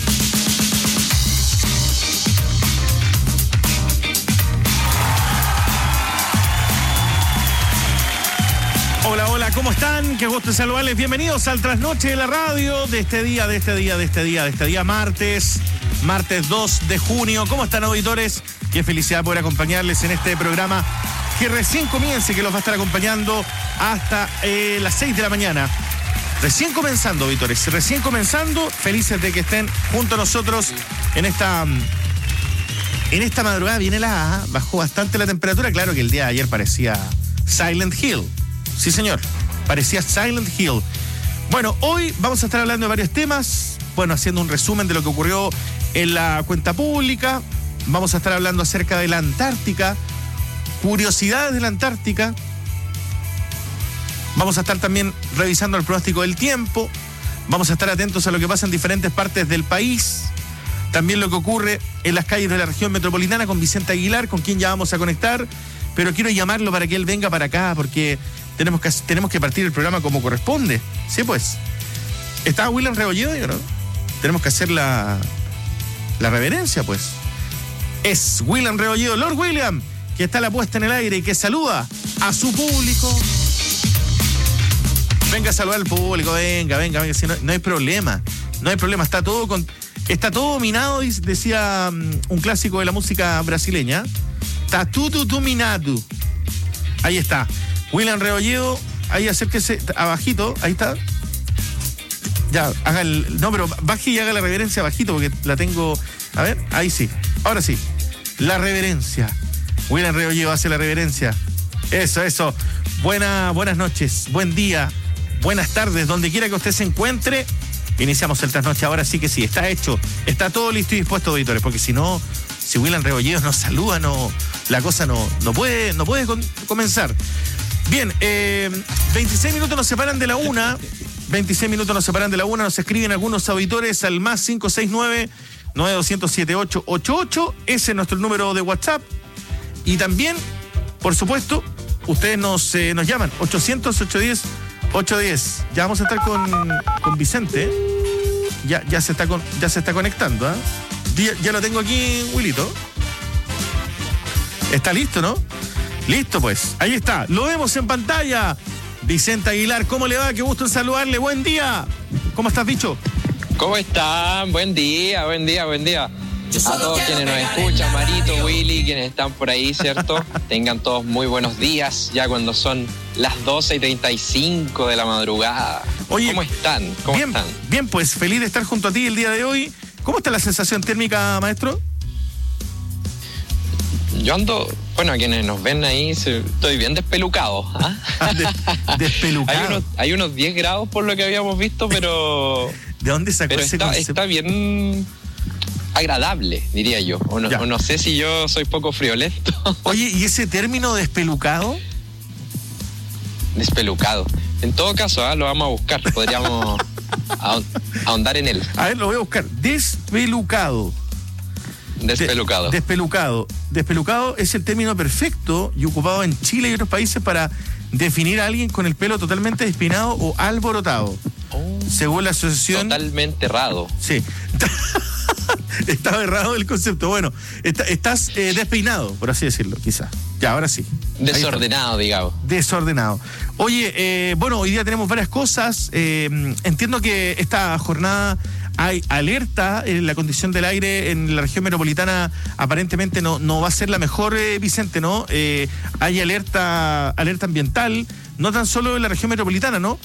Hola, hola, ¿cómo están? Qué gusto saludarles. Bienvenidos al trasnoche de la radio de este día, de este día, de este día, de este día martes, martes dos de junio. ¿Cómo están, auditores? Qué felicidad poder acompañarles en este programa que recién comience, que los va a estar acompañando hasta eh, las seis de la mañana. Recién comenzando, auditores, recién comenzando. Felices de que estén junto a nosotros en esta... En esta madrugada viene la... Bajó bastante la temperatura. Claro que el día de ayer parecía Silent Hill. Sí, señor. Parecía Silent Hill. Bueno, hoy vamos a estar hablando de varios temas. Bueno, haciendo un resumen de lo que ocurrió en la cuenta pública. Vamos a estar hablando acerca de la Antártica. Curiosidades de la Antártica. Vamos a estar también revisando el pronóstico del tiempo. Vamos a estar atentos a lo que pasa en diferentes partes del país. También lo que ocurre en las calles de la región metropolitana con Vicente Aguilar, con quien ya vamos a conectar. Pero quiero llamarlo para que él venga para acá, porque tenemos que, tenemos que partir el programa como corresponde. Sí, pues. ¿Está William Rebolledo, no? Tenemos que hacer la, la reverencia, pues. Es William Rebolledo, Lord William, que está la puesta en el aire y que saluda a su público. Venga a saludar al público, venga, venga, venga. Si no, no hay problema, no hay problema. Está todo con, está todo dominado, decía um, un clásico de la música brasileña. Está tudo dominado. Ahí está. William Rebolledo, ahí acérquese, abajito, ahí está. Ya, haga el. No, pero baje y haga la reverencia bajito, porque la tengo. A ver, ahí sí. Ahora sí. La reverencia. William Rebolledo hace la reverencia. Eso, eso. Buena, buenas noches, buen día, buenas tardes, donde quiera que usted se encuentre. Iniciamos el trasnoche, ahora sí que sí, está hecho, está todo listo y dispuesto, auditores, porque si no, si William Rebolledo nos saluda, no, la cosa no, no puede, no puede con, comenzar. Bien, eh, veintiséis minutos nos separan de la una, veintiséis minutos nos separan de la una, nos escriben algunos auditores al más cinco seis nueve, nueve dos cero siete ocho ocho ocho, ese es nuestro número de WhatsApp, y también, por supuesto, ustedes nos, eh, nos llaman, ochocientos, ochocientos diez, ochocientos diez. Ya vamos a estar con, con Vicente. Ya, ya, se está con, ya se está conectando. ¿eh? Ya, ya lo tengo aquí, Wilito. Está listo, ¿no? Listo, pues. Ahí está. Lo vemos en pantalla. Vicente Aguilar, ¿cómo le va? Qué gusto en saludarle. Buen día. ¿Cómo estás, bicho? ¿Cómo están? Buen día, buen día, buen día. A todos quienes nos escuchan, Marito, Willy, quienes están por ahí, ¿cierto? Tengan todos muy buenos días, ya cuando son las doce y treinta y cinco de la madrugada. Oye, ¿cómo están? ¿Cómo bien, están? Bien, pues feliz de estar junto a ti el día de hoy. ¿Cómo está la sensación térmica, maestro? Yo ando, bueno, a quienes nos ven ahí, estoy bien despelucado. ¿ah? De, despelucado. Hay unos, hay unos diez grados por lo que habíamos visto, pero... ¿De dónde sacó pero ese está, concepto? Está bien... agradable, diría yo. O no, o no sé si yo soy poco friolento. Oye, ¿y ese término despelucado? Despelucado. En todo caso, ¿eh? Lo vamos a buscar. Podríamos ahondar en él. A ver, lo voy a buscar. Despelucado. Despelucado. De, despelucado. Despelucado es el término perfecto y ocupado en Chile y otros países para definir a alguien con el pelo totalmente despeinado o alborotado. Oh, según la asociación... Totalmente errado. Sí. Estaba errado el concepto. Bueno, está, estás eh, despeinado, por así decirlo, quizás. Ya, ahora sí. Desordenado, digamos. Desordenado. Oye, eh, bueno, hoy día tenemos varias cosas. Eh, entiendo que esta jornada hay alerta en la condición del aire en la región metropolitana. Aparentemente no, no va a ser la mejor, eh, Vicente, ¿no? Eh, hay alerta, alerta ambiental, no tan solo en la región metropolitana, ¿no?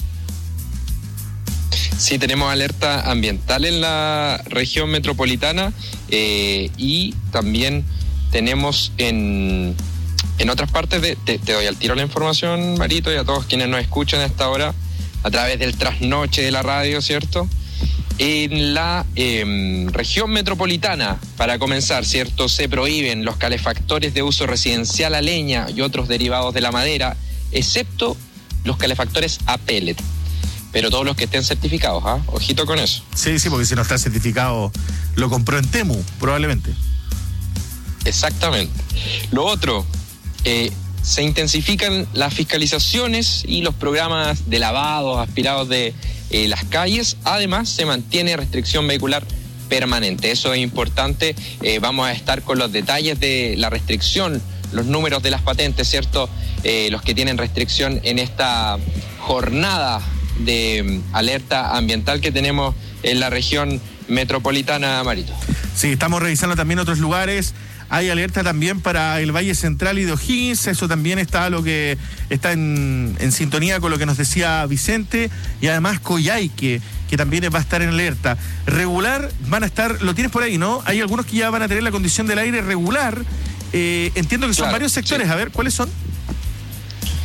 Sí, tenemos alerta ambiental en la región metropolitana eh, y también tenemos en, en otras partes de... Te, te doy al tiro la información, Marito, y a todos quienes nos escuchan a esta hora a través del trasnoche de la radio, ¿cierto? En la eh, región metropolitana, para comenzar, ¿cierto? Se prohíben los calefactores de uso residencial a leña y otros derivados de la madera, excepto los calefactores a pellet. Pero todos los que estén certificados, ¿ah? ¿eh? Ojito con eso. Sí, sí, porque si no está certificado, lo compró en Temu, probablemente. Exactamente. Lo otro, eh, se intensifican las fiscalizaciones y los programas de lavados, aspirados de eh, las calles. Además, se mantiene restricción vehicular permanente. Eso es importante. Eh, vamos a estar con los detalles de la restricción, los números de las patentes, ¿cierto? Eh, los que tienen restricción en esta jornada de alerta ambiental que tenemos en la región metropolitana, Marito. Sí, estamos revisando también otros lugares. Hay alerta también para el Valle Central y de O'Higgins. Eso también está lo que está en, en sintonía con lo que nos decía Vicente. Y además Coyhaique, que también va a estar en alerta. Regular van a estar, lo tienes por ahí, ¿no? Hay algunos que ya van a tener la condición del aire regular. Eh, entiendo que son claro, varios sectores. Sí. A ver, ¿cuáles son?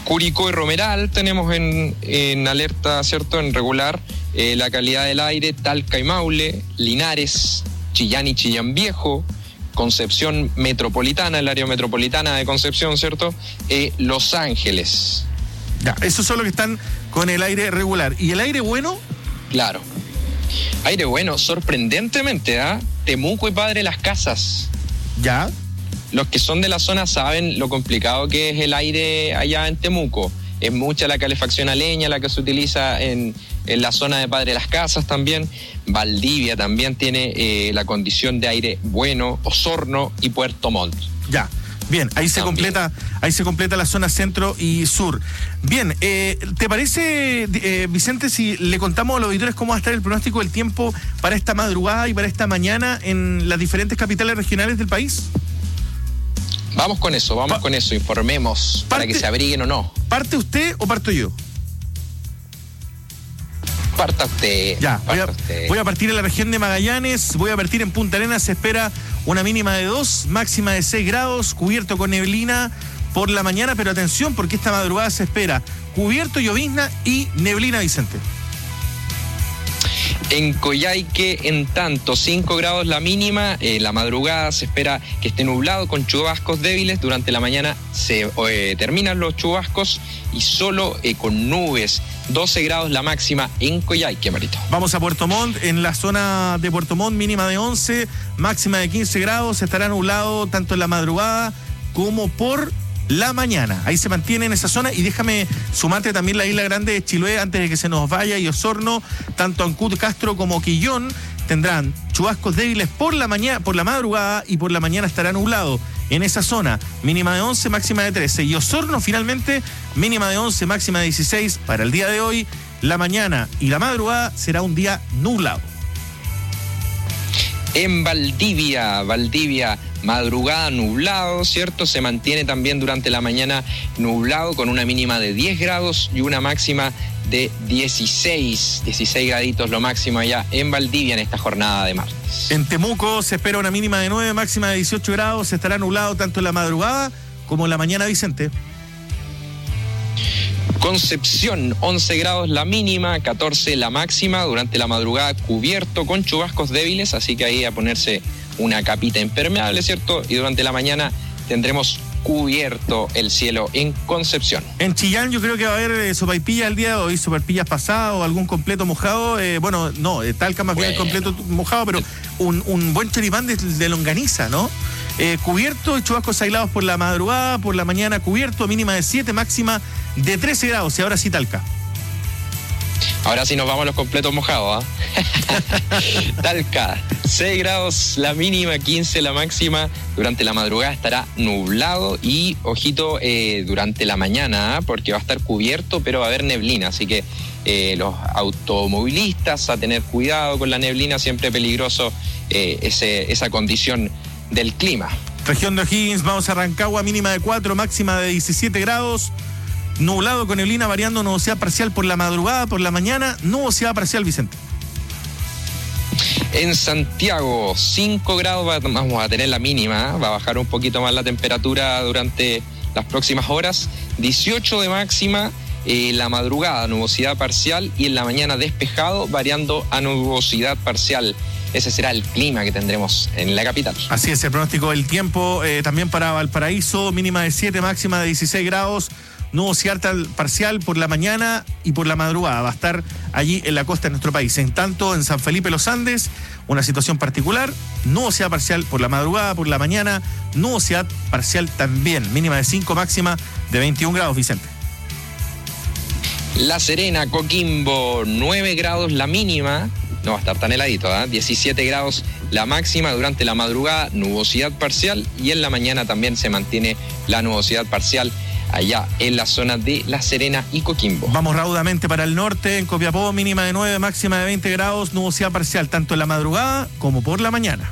Curicó y Romeral tenemos en, en alerta, ¿cierto?, en regular. Eh, la calidad del aire, Talca y Maule, Linares, Chillán y Chillán Viejo, Concepción Metropolitana, el área metropolitana de Concepción, ¿cierto? Eh, Los Ángeles. Ya, esos son los que están con el aire regular. ¿Y el aire bueno? Claro. Aire bueno, sorprendentemente, ¿ah? ¿eh? Temuco y Padre Las Casas. ¿Ya? Los que son de la zona saben lo complicado que es el aire allá en Temuco. Es mucha la calefacción a leña la que se utiliza en, en la zona de Padre Las Casas también. Valdivia también tiene eh, la condición de aire bueno, Osorno y Puerto Montt. Ya, bien, ahí se completa, ahí se completa la zona centro y sur. Bien, eh, ¿te parece, eh, Vicente, si le contamos a los auditores cómo va a estar el pronóstico del tiempo para esta madrugada y para esta mañana en las diferentes capitales regionales del país? Vamos con eso, vamos pa- con eso, informemos parte, para que se abriguen o no. ¿Parte usted o parto yo? Parta usted. Ya, parta voy, a, usted. voy a partir en la región de Magallanes, voy a partir en Punta Arenas, se espera una mínima de dos, máxima de seis grados, cubierto con neblina por la mañana, pero atención porque esta madrugada se espera cubierto, llovizna y neblina, Vicente. En Coyhaique, en tanto, cinco grados la mínima, eh, la madrugada se espera que esté nublado con chubascos débiles, durante la mañana se eh, terminan los chubascos y solo eh, con nubes, doce grados la máxima en Coyhaique, Marito. Vamos a Puerto Montt, en la zona de Puerto Montt mínima de once, máxima de quince grados, estará nublado tanto en la madrugada como por la mañana. Ahí se mantiene en esa zona y déjame sumarte también la Isla Grande de Chiloé antes de que se nos vaya y Osorno, tanto Ancud, Castro como Quillón tendrán chubascos débiles por la mañana, por la madrugada y por la mañana estará nublado en esa zona, mínima de once, máxima de trece y Osorno finalmente mínima de once, máxima de dieciséis para el día de hoy. La mañana y la madrugada será un día nublado. En Valdivia, Valdivia, madrugada nublado, ¿cierto? Se mantiene también durante la mañana nublado con una mínima de diez grados y una máxima de dieciséis, dieciséis graditos lo máximo allá en Valdivia en esta jornada de martes. En Temuco se espera una mínima de nueve, máxima de dieciocho grados, estará nublado tanto en la madrugada como en la mañana, Vicente. Concepción, once grados la mínima, catorce la máxima, durante la madrugada cubierto con chubascos débiles, así que ahí a ponerse una capita impermeable, ¿cierto? Y durante la mañana tendremos cubierto el cielo en Concepción. En Chillán yo creo que va a haber eh, sopaipillas el día de hoy, sopaipillas pasadas o algún completo mojado, eh, bueno, no, eh, Talca más bueno. bien completo mojado, pero un, un buen choripán de, de longaniza, ¿no? Eh, cubierto y chubascos aislados por la madrugada, por la mañana cubierto, mínima de siete, máxima de trece grados, y ahora sí Talca. Ahora sí nos vamos a los completos mojados, ¿eh? Talca, seis grados la mínima, quince la máxima, durante la madrugada estará nublado y, ojito, eh, durante la mañana, ¿eh? Porque va a estar cubierto, pero va a haber neblina, así que eh, los automovilistas a tener cuidado con la neblina, siempre peligroso eh, ese, esa condición del clima. Región de O'Higgins, vamos a Rancagua, mínima de cuatro, máxima de diecisiete grados, nublado con neblina variando, nubosidad parcial por la madrugada, por la mañana, nubosidad parcial, Vicente. En Santiago, cinco grados vamos a tener la mínima, ¿eh? Va a bajar un poquito más la temperatura durante las próximas horas, dieciocho de máxima, eh, la madrugada nubosidad parcial y en la mañana despejado variando a nubosidad parcial. Ese será el clima que tendremos en la capital. Así es, el pronóstico del tiempo eh, también para Valparaíso, mínima de siete, máxima de dieciséis grados, nubosidad parcial por la mañana y por la madrugada. Va a estar allí en la costa de nuestro país. En tanto, en San Felipe Los Andes, una situación particular, nubosidad parcial por la madrugada, por la mañana, nubosidad parcial también, mínima de cinco, máxima de veintiún grados, Vicente. La Serena, Coquimbo, nueve grados la mínima. No va a estar tan heladito, ¿eh? diecisiete grados la máxima, durante la madrugada nubosidad parcial y en la mañana también se mantiene la nubosidad parcial allá en la zona de La Serena y Coquimbo. Vamos raudamente para el norte, en Copiapó, mínima de nueve, máxima de veinte grados, nubosidad parcial tanto en la madrugada como por la mañana.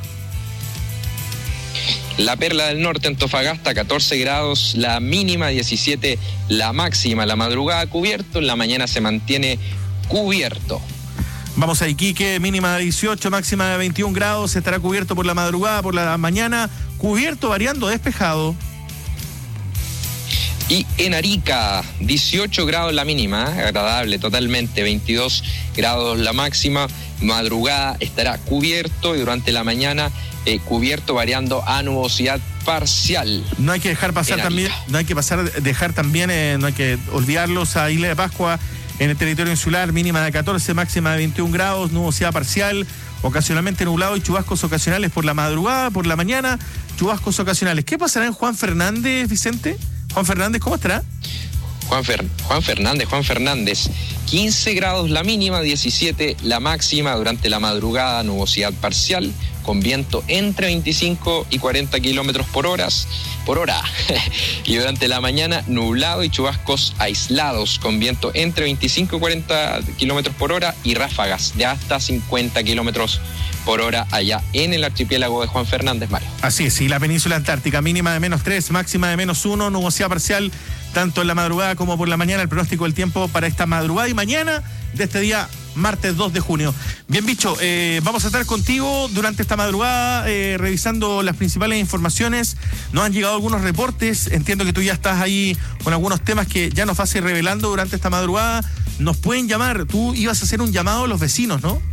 La Perla del Norte, Antofagasta, catorce grados la mínima, diecisiete la máxima, la madrugada cubierto, en la mañana se mantiene cubierto. Vamos a Iquique, mínima de dieciocho, máxima de veintiún grados, estará cubierto por la madrugada, por la mañana, cubierto variando despejado. Y en Arica, dieciocho grados la mínima, ¿eh? Agradable totalmente, veintidós grados la máxima. Madrugada estará cubierto y durante la mañana eh, cubierto variando a nubosidad parcial. No hay que dejar pasar también, no hay que pasar, dejar también, eh, no hay que olvidarlos a Isla de Pascua en el territorio insular, mínima de catorce, máxima de veintiún grados, nubosidad parcial, ocasionalmente nublado y chubascos ocasionales por la madrugada, por la mañana, chubascos ocasionales. ¿Qué pasará en Juan Fernández, Vicente? Juan Fernández, ¿cómo estará? Juan, Fer, Juan Fernández, Juan Fernández, quince grados la mínima, diecisiete la máxima, durante la madrugada nubosidad parcial, con viento entre veinticinco y cuarenta kilómetros por hora, por hora. Y durante la mañana nublado y chubascos aislados, con viento entre veinticinco y cuarenta kilómetros por hora y ráfagas de hasta cincuenta kilómetros por hora allá en el archipiélago de Juan Fernández, Mario. Así es, y la península antártica, mínima de menos tres, máxima de menos uno, nubosidad parcial, tanto en la madrugada como por la mañana. El pronóstico del tiempo para esta madrugada y mañana de este día, martes dos de junio. Bien, Bicho, eh, vamos a estar contigo durante esta madrugada eh, revisando las principales informaciones. Nos han llegado algunos reportes, entiendo que tú ya estás ahí con algunos temas que ya nos vas a ir revelando durante esta madrugada. Nos pueden llamar, tú ibas a hacer un llamado a los vecinos, ¿no?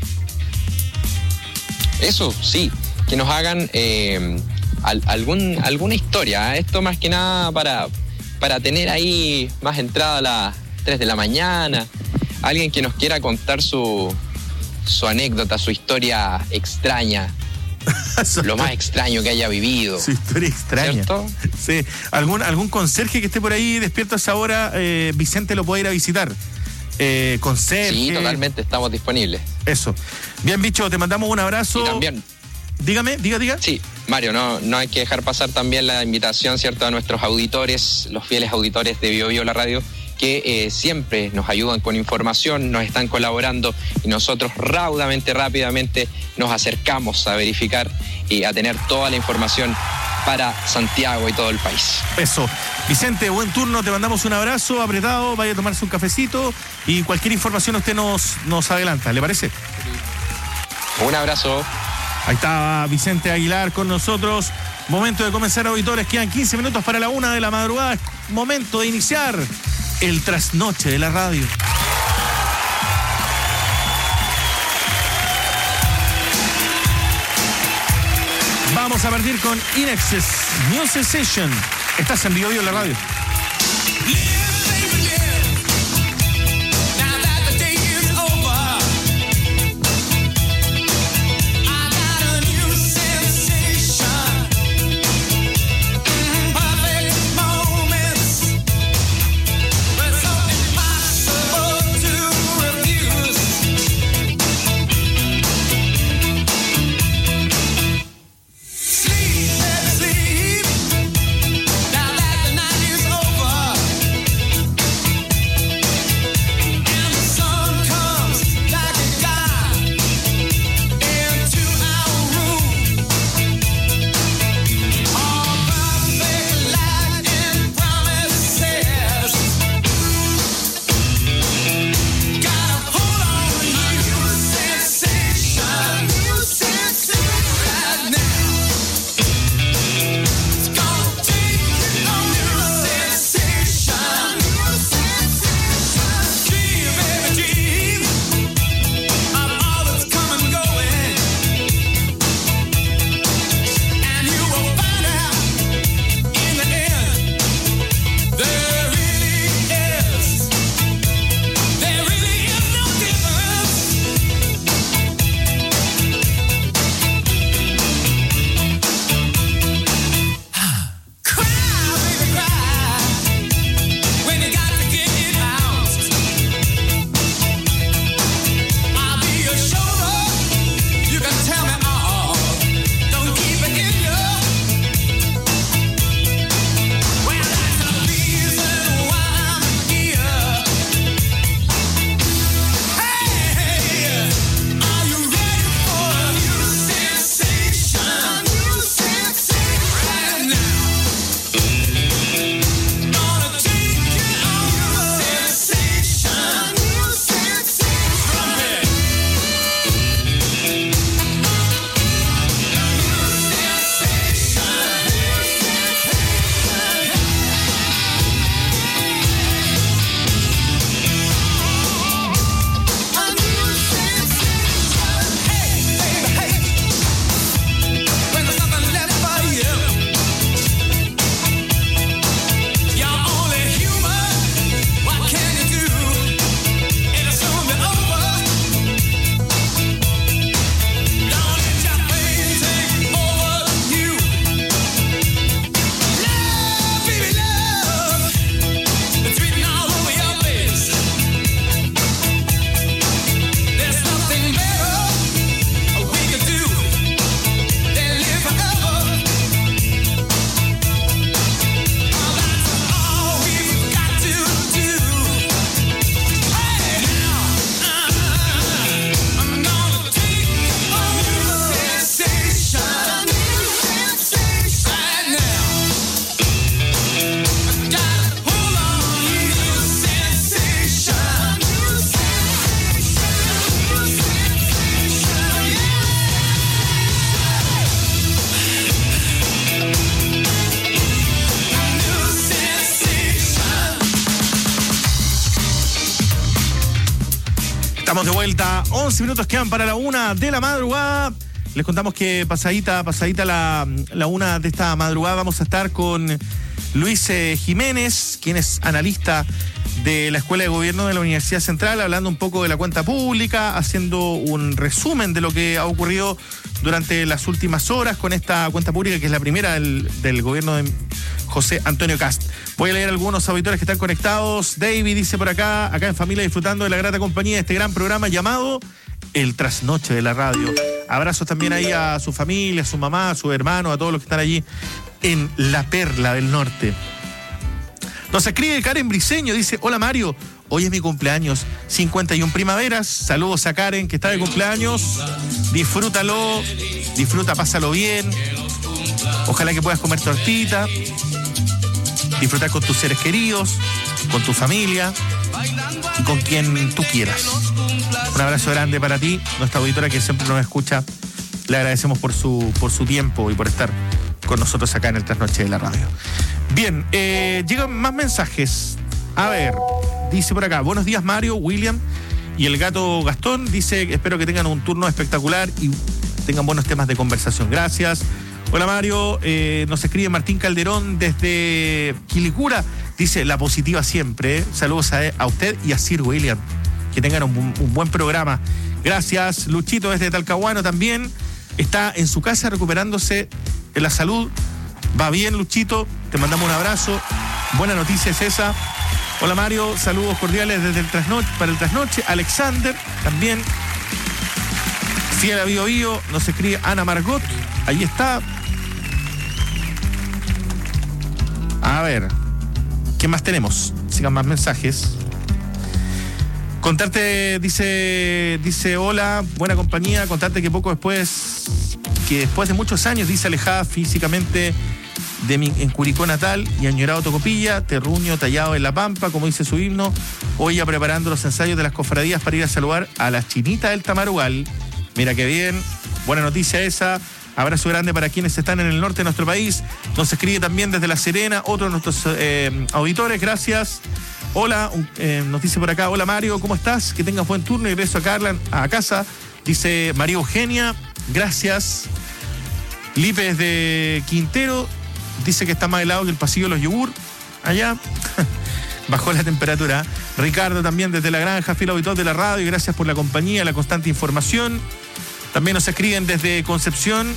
Eso, sí, que nos hagan eh, al, algún, alguna historia, ¿eh? Esto más que nada para, para tener ahí más entrada a las tres de la mañana, alguien que nos quiera contar su, su anécdota, su historia extraña, lo más extraño que haya vivido. Su historia extraña. ¿Cierto? Sí, algún, algún conserje que esté por ahí despierto a esa hora, eh, Vicente lo puede ir a visitar. Eh, conserje. Sí, totalmente, estamos disponibles. Eso. Bien, Bicho, te mandamos un abrazo. Y también. Dígame, diga, diga. Sí, Mario, no, no hay que dejar pasar también la invitación, ¿cierto?, a nuestros auditores, los fieles auditores de Bio Bio La Radio, que eh, siempre nos ayudan con información, nos están colaborando y nosotros raudamente, rápidamente nos acercamos a verificar y a tener toda la información para Santiago y todo el país. Eso. Vicente, buen turno, te mandamos un abrazo apretado, vaya a tomarse un cafecito y cualquier información usted nos, nos adelanta, ¿le parece? Un abrazo. Ahí está Vicente Aguilar con nosotros. Momento de comenzar, auditores, quedan quince minutos para la una de la madrugada. Es momento de iniciar el trasnoche de la radio. Vamos a partir con Inexes Music Session. Estás en Bio Bio La Radio. Sleep, sleep, now that the night is over. Estamos de vuelta, once minutos quedan para la una de la madrugada. Les contamos que pasadita, pasadita la, la una de esta madrugada vamos a estar con Luis eh, Jiménez, quien es analista de la Escuela de Gobierno de la Universidad Central, hablando un poco de la cuenta pública, haciendo un resumen de lo que ha ocurrido durante las últimas horas con esta cuenta pública, que es la primera del, del gobierno de José Antonio Kast. Voy a leer algunos auditores que están conectados. David dice por acá, acá en familia disfrutando de la grata compañía de este gran programa llamado El Trasnoche de la Radio. Abrazos también ahí a su familia, a su mamá, a su hermano, a todos los que están allí en La Perla del Norte. Nos escribe Karen Briceño, dice, hola Mario, hoy es mi cumpleaños, cincuenta y una primaveras, saludos a Karen que está de cumpleaños, disfrútalo, disfruta, pásalo bien, ojalá que puedas comer tortita, disfrutar con tus seres queridos, con tu familia y con quien tú quieras. Un abrazo grande para ti, nuestra auditora que siempre nos escucha, le agradecemos por su, por su tiempo y por estar con nosotros acá en el Trasnoche de la Radio. Bien, eh, llegan más mensajes. A ver, dice por acá, buenos días Mario, William y el gato Gastón. Dice, espero que tengan un turno espectacular y tengan buenos temas de conversación. Gracias. Hola Mario, eh, nos escribe Martín Calderón desde Quilicura. Dice, la positiva siempre. ¿eh? Saludos a, a usted y a Sir William. Que tengan un, un buen programa. Gracias. Luchito desde Talcahuano también. Está en su casa recuperándose de la salud. Va bien, Luchito. Te mandamos un abrazo. Buena noticia es esa. Hola Mario, saludos cordiales desde el trasnoche, para el trasnoche. Alexander también. Fiel a Bio Bio, nos escribe Ana Margot. Ahí está. A ver, ¿qué más tenemos? Sigan más mensajes. Contarte, dice, dice hola, buena compañía. Contarte que poco después, que después de muchos años, dice alejada físicamente de mi en Curicó natal y añorado Tocopilla, terruño tallado en la pampa, como dice su himno, hoy ya preparando los ensayos de las cofradías para ir a saludar a las chinitas del Tamarugal. Mira qué bien, buena noticia esa. Abrazo grande para quienes están en el norte de nuestro país. Nos escribe también desde La Serena, otro de nuestros eh, auditores, gracias. Hola, eh, nos dice por acá, hola Mario, ¿cómo estás? Que tengas buen turno y regreso a Carla a casa. Dice María Eugenia, gracias. Lipe de Quintero, dice que está más helado que el pasillo de los yogur. Allá, bajó la temperatura. Ricardo también desde La Granja, fiel auditor de la radio, gracias por la compañía, la constante información. También nos escriben desde Concepción,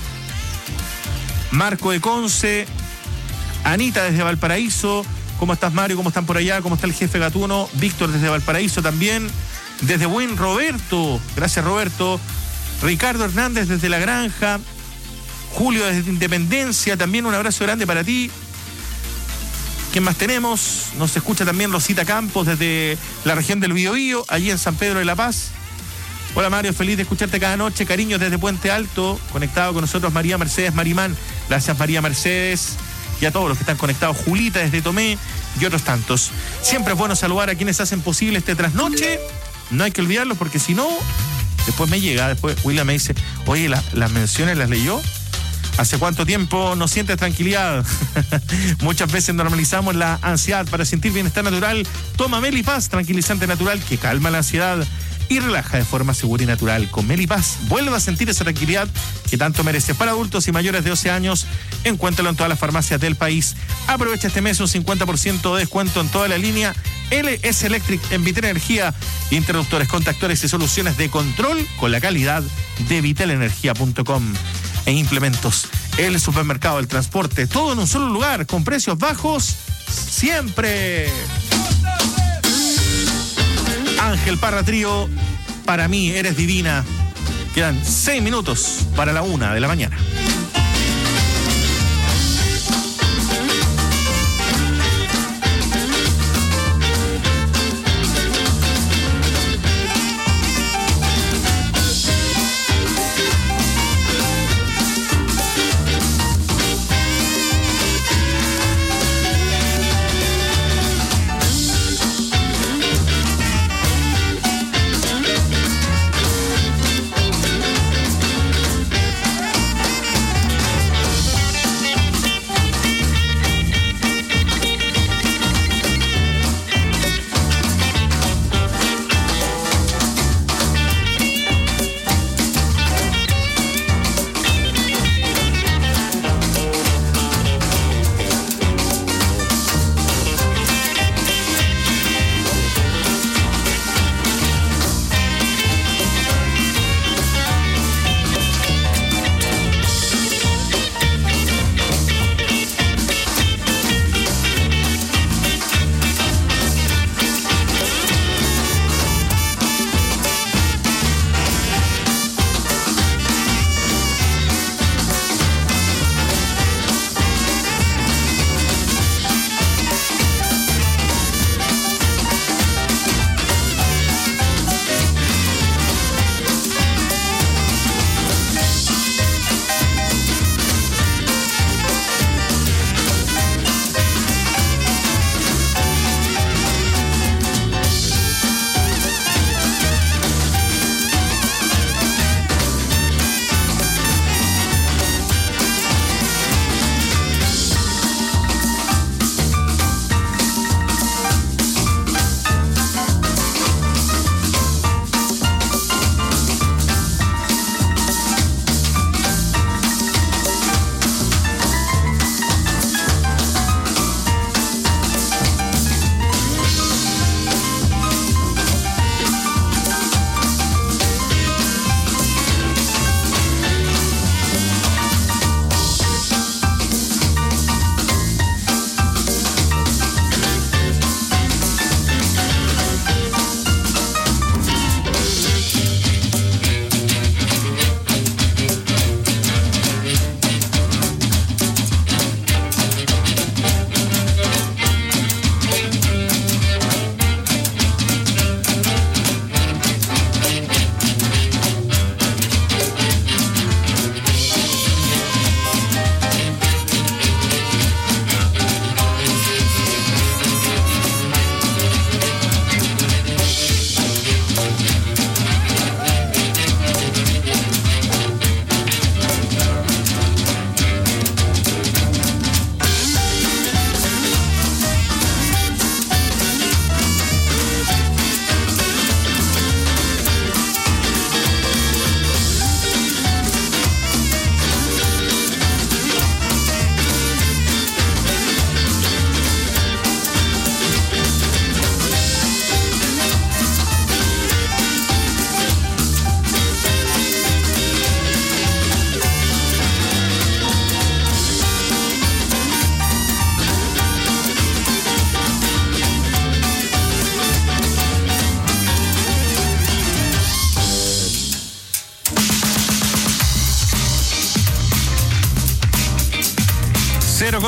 Marco de Conce, Anita desde Valparaíso. ¿Cómo estás, Mario? ¿Cómo están por allá? ¿Cómo está el jefe Gatuno? Víctor desde Valparaíso también. Desde Buen Roberto. Gracias, Roberto. Ricardo Hernández desde La Granja. Julio desde Independencia. También un abrazo grande para ti. ¿Quién más tenemos? Nos escucha también Rosita Campos desde la región del Biobío, allí en San Pedro de la Paz. Hola, Mario. Feliz de escucharte cada noche. Cariños desde Puente Alto. Conectado con nosotros María Mercedes Marimán. Gracias, María Mercedes. Y a todos los que están conectados, Julita desde Tomé y otros tantos. Siempre es bueno saludar a quienes hacen posible este trasnoche. No hay que olvidarlos porque si no, después me llega, después William me dice, oye, la, las menciones las leyó. ¿Hace cuánto tiempo no sientes tranquilidad? Muchas veces normalizamos la ansiedad. Para sentir bienestar natural, toma Melipaz, tranquilizante natural que calma la ansiedad y relaja de forma segura y natural. Con Melipaz, vuelva a sentir esa tranquilidad que tanto merece. Para adultos y mayores de doce años, encuéntralo en todas las farmacias del país. Aprovecha este mes un cincuenta por ciento de descuento en toda la línea L S Electric en Vital Energía, interruptores, contactores y soluciones de control con la calidad de vital energía punto com. E implementos, el supermercado, el transporte, todo en un solo lugar, con precios bajos siempre. Ángel Parra Trío, para mí eres divina. Quedan seis minutos para la una de la mañana.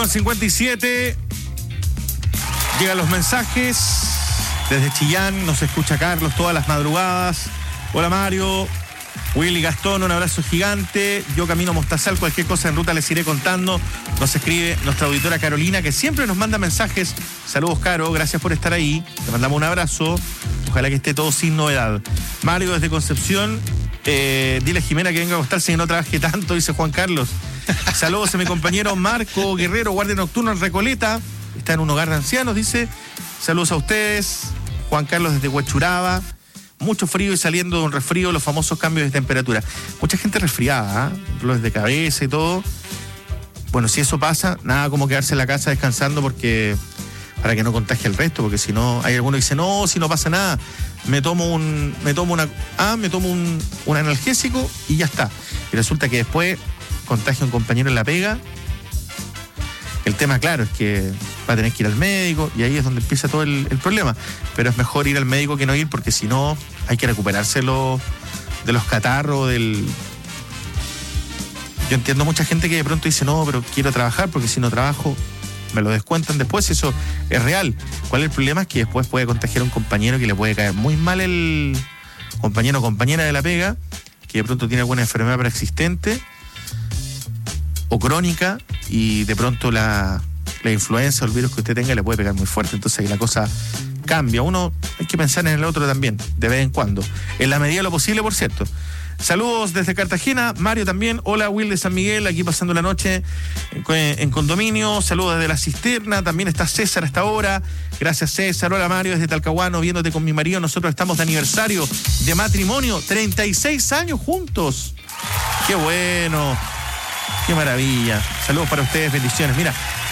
con cincuenta y siete. Llegan los mensajes. Desde Chillán nos escucha Carlos todas las madrugadas. Hola Mario. Willy Gastón, un abrazo gigante. Yo camino a Mostazal, cualquier cosa en ruta les iré contando. Nos escribe nuestra auditora Carolina, que siempre nos manda mensajes. Saludos, Caro, gracias por estar ahí. Te mandamos un abrazo. Ojalá que esté todo sin novedad. Mario desde Concepción. Eh, dile a Jimena que venga a acostarse y no trabaje tanto, dice Juan Carlos. Saludos a mi compañero Marco Guerrero, guardia nocturno en Recoleta. Está en un hogar de ancianos, dice. Saludos a ustedes. Juan Carlos desde Huachuraba. Mucho frío y saliendo de un resfrío, los famosos cambios de temperatura. Mucha gente resfriada, ¿eh? Dolores de cabeza y todo. Bueno, si eso pasa, nada como quedarse en la casa descansando porque para que no contagie el resto, porque si no, hay algunos que dicen, no, si no pasa nada, me tomo un, me tomo una, ah, me tomo un, un analgésico y ya está. Y resulta que después contagia a un compañero en la pega. El tema, claro, es que va a tener que ir al médico y ahí es donde empieza todo el, el problema. Pero es mejor ir al médico que no ir porque si no hay que recuperarse lo, de los catarros, del... Yo entiendo mucha gente que de pronto dice, no, pero quiero trabajar porque si no trabajo me lo descuentan después, eso es real. ¿Cuál es el problema? Es que después puede contagiar a un compañero que le puede caer muy mal el compañero o compañera de la pega, que de pronto tiene alguna enfermedad preexistente o crónica y de pronto la, la influenza o el virus que usted tenga le puede pegar muy fuerte. Entonces ahí la cosa cambia. Uno hay que pensar en el otro también, de vez en cuando. En la medida de lo posible, por cierto. Saludos desde Cartagena, Mario también. Hola, Will de San Miguel, aquí pasando la noche en, en condominio. Saludos desde La Cisterna, también está César hasta ahora. Gracias, César. Hola, Mario, desde Talcahuano, viéndote con mi marido. Nosotros estamos de aniversario de matrimonio, treinta y seis años juntos. Qué bueno. Qué maravilla. Saludos para ustedes, bendiciones. Mira,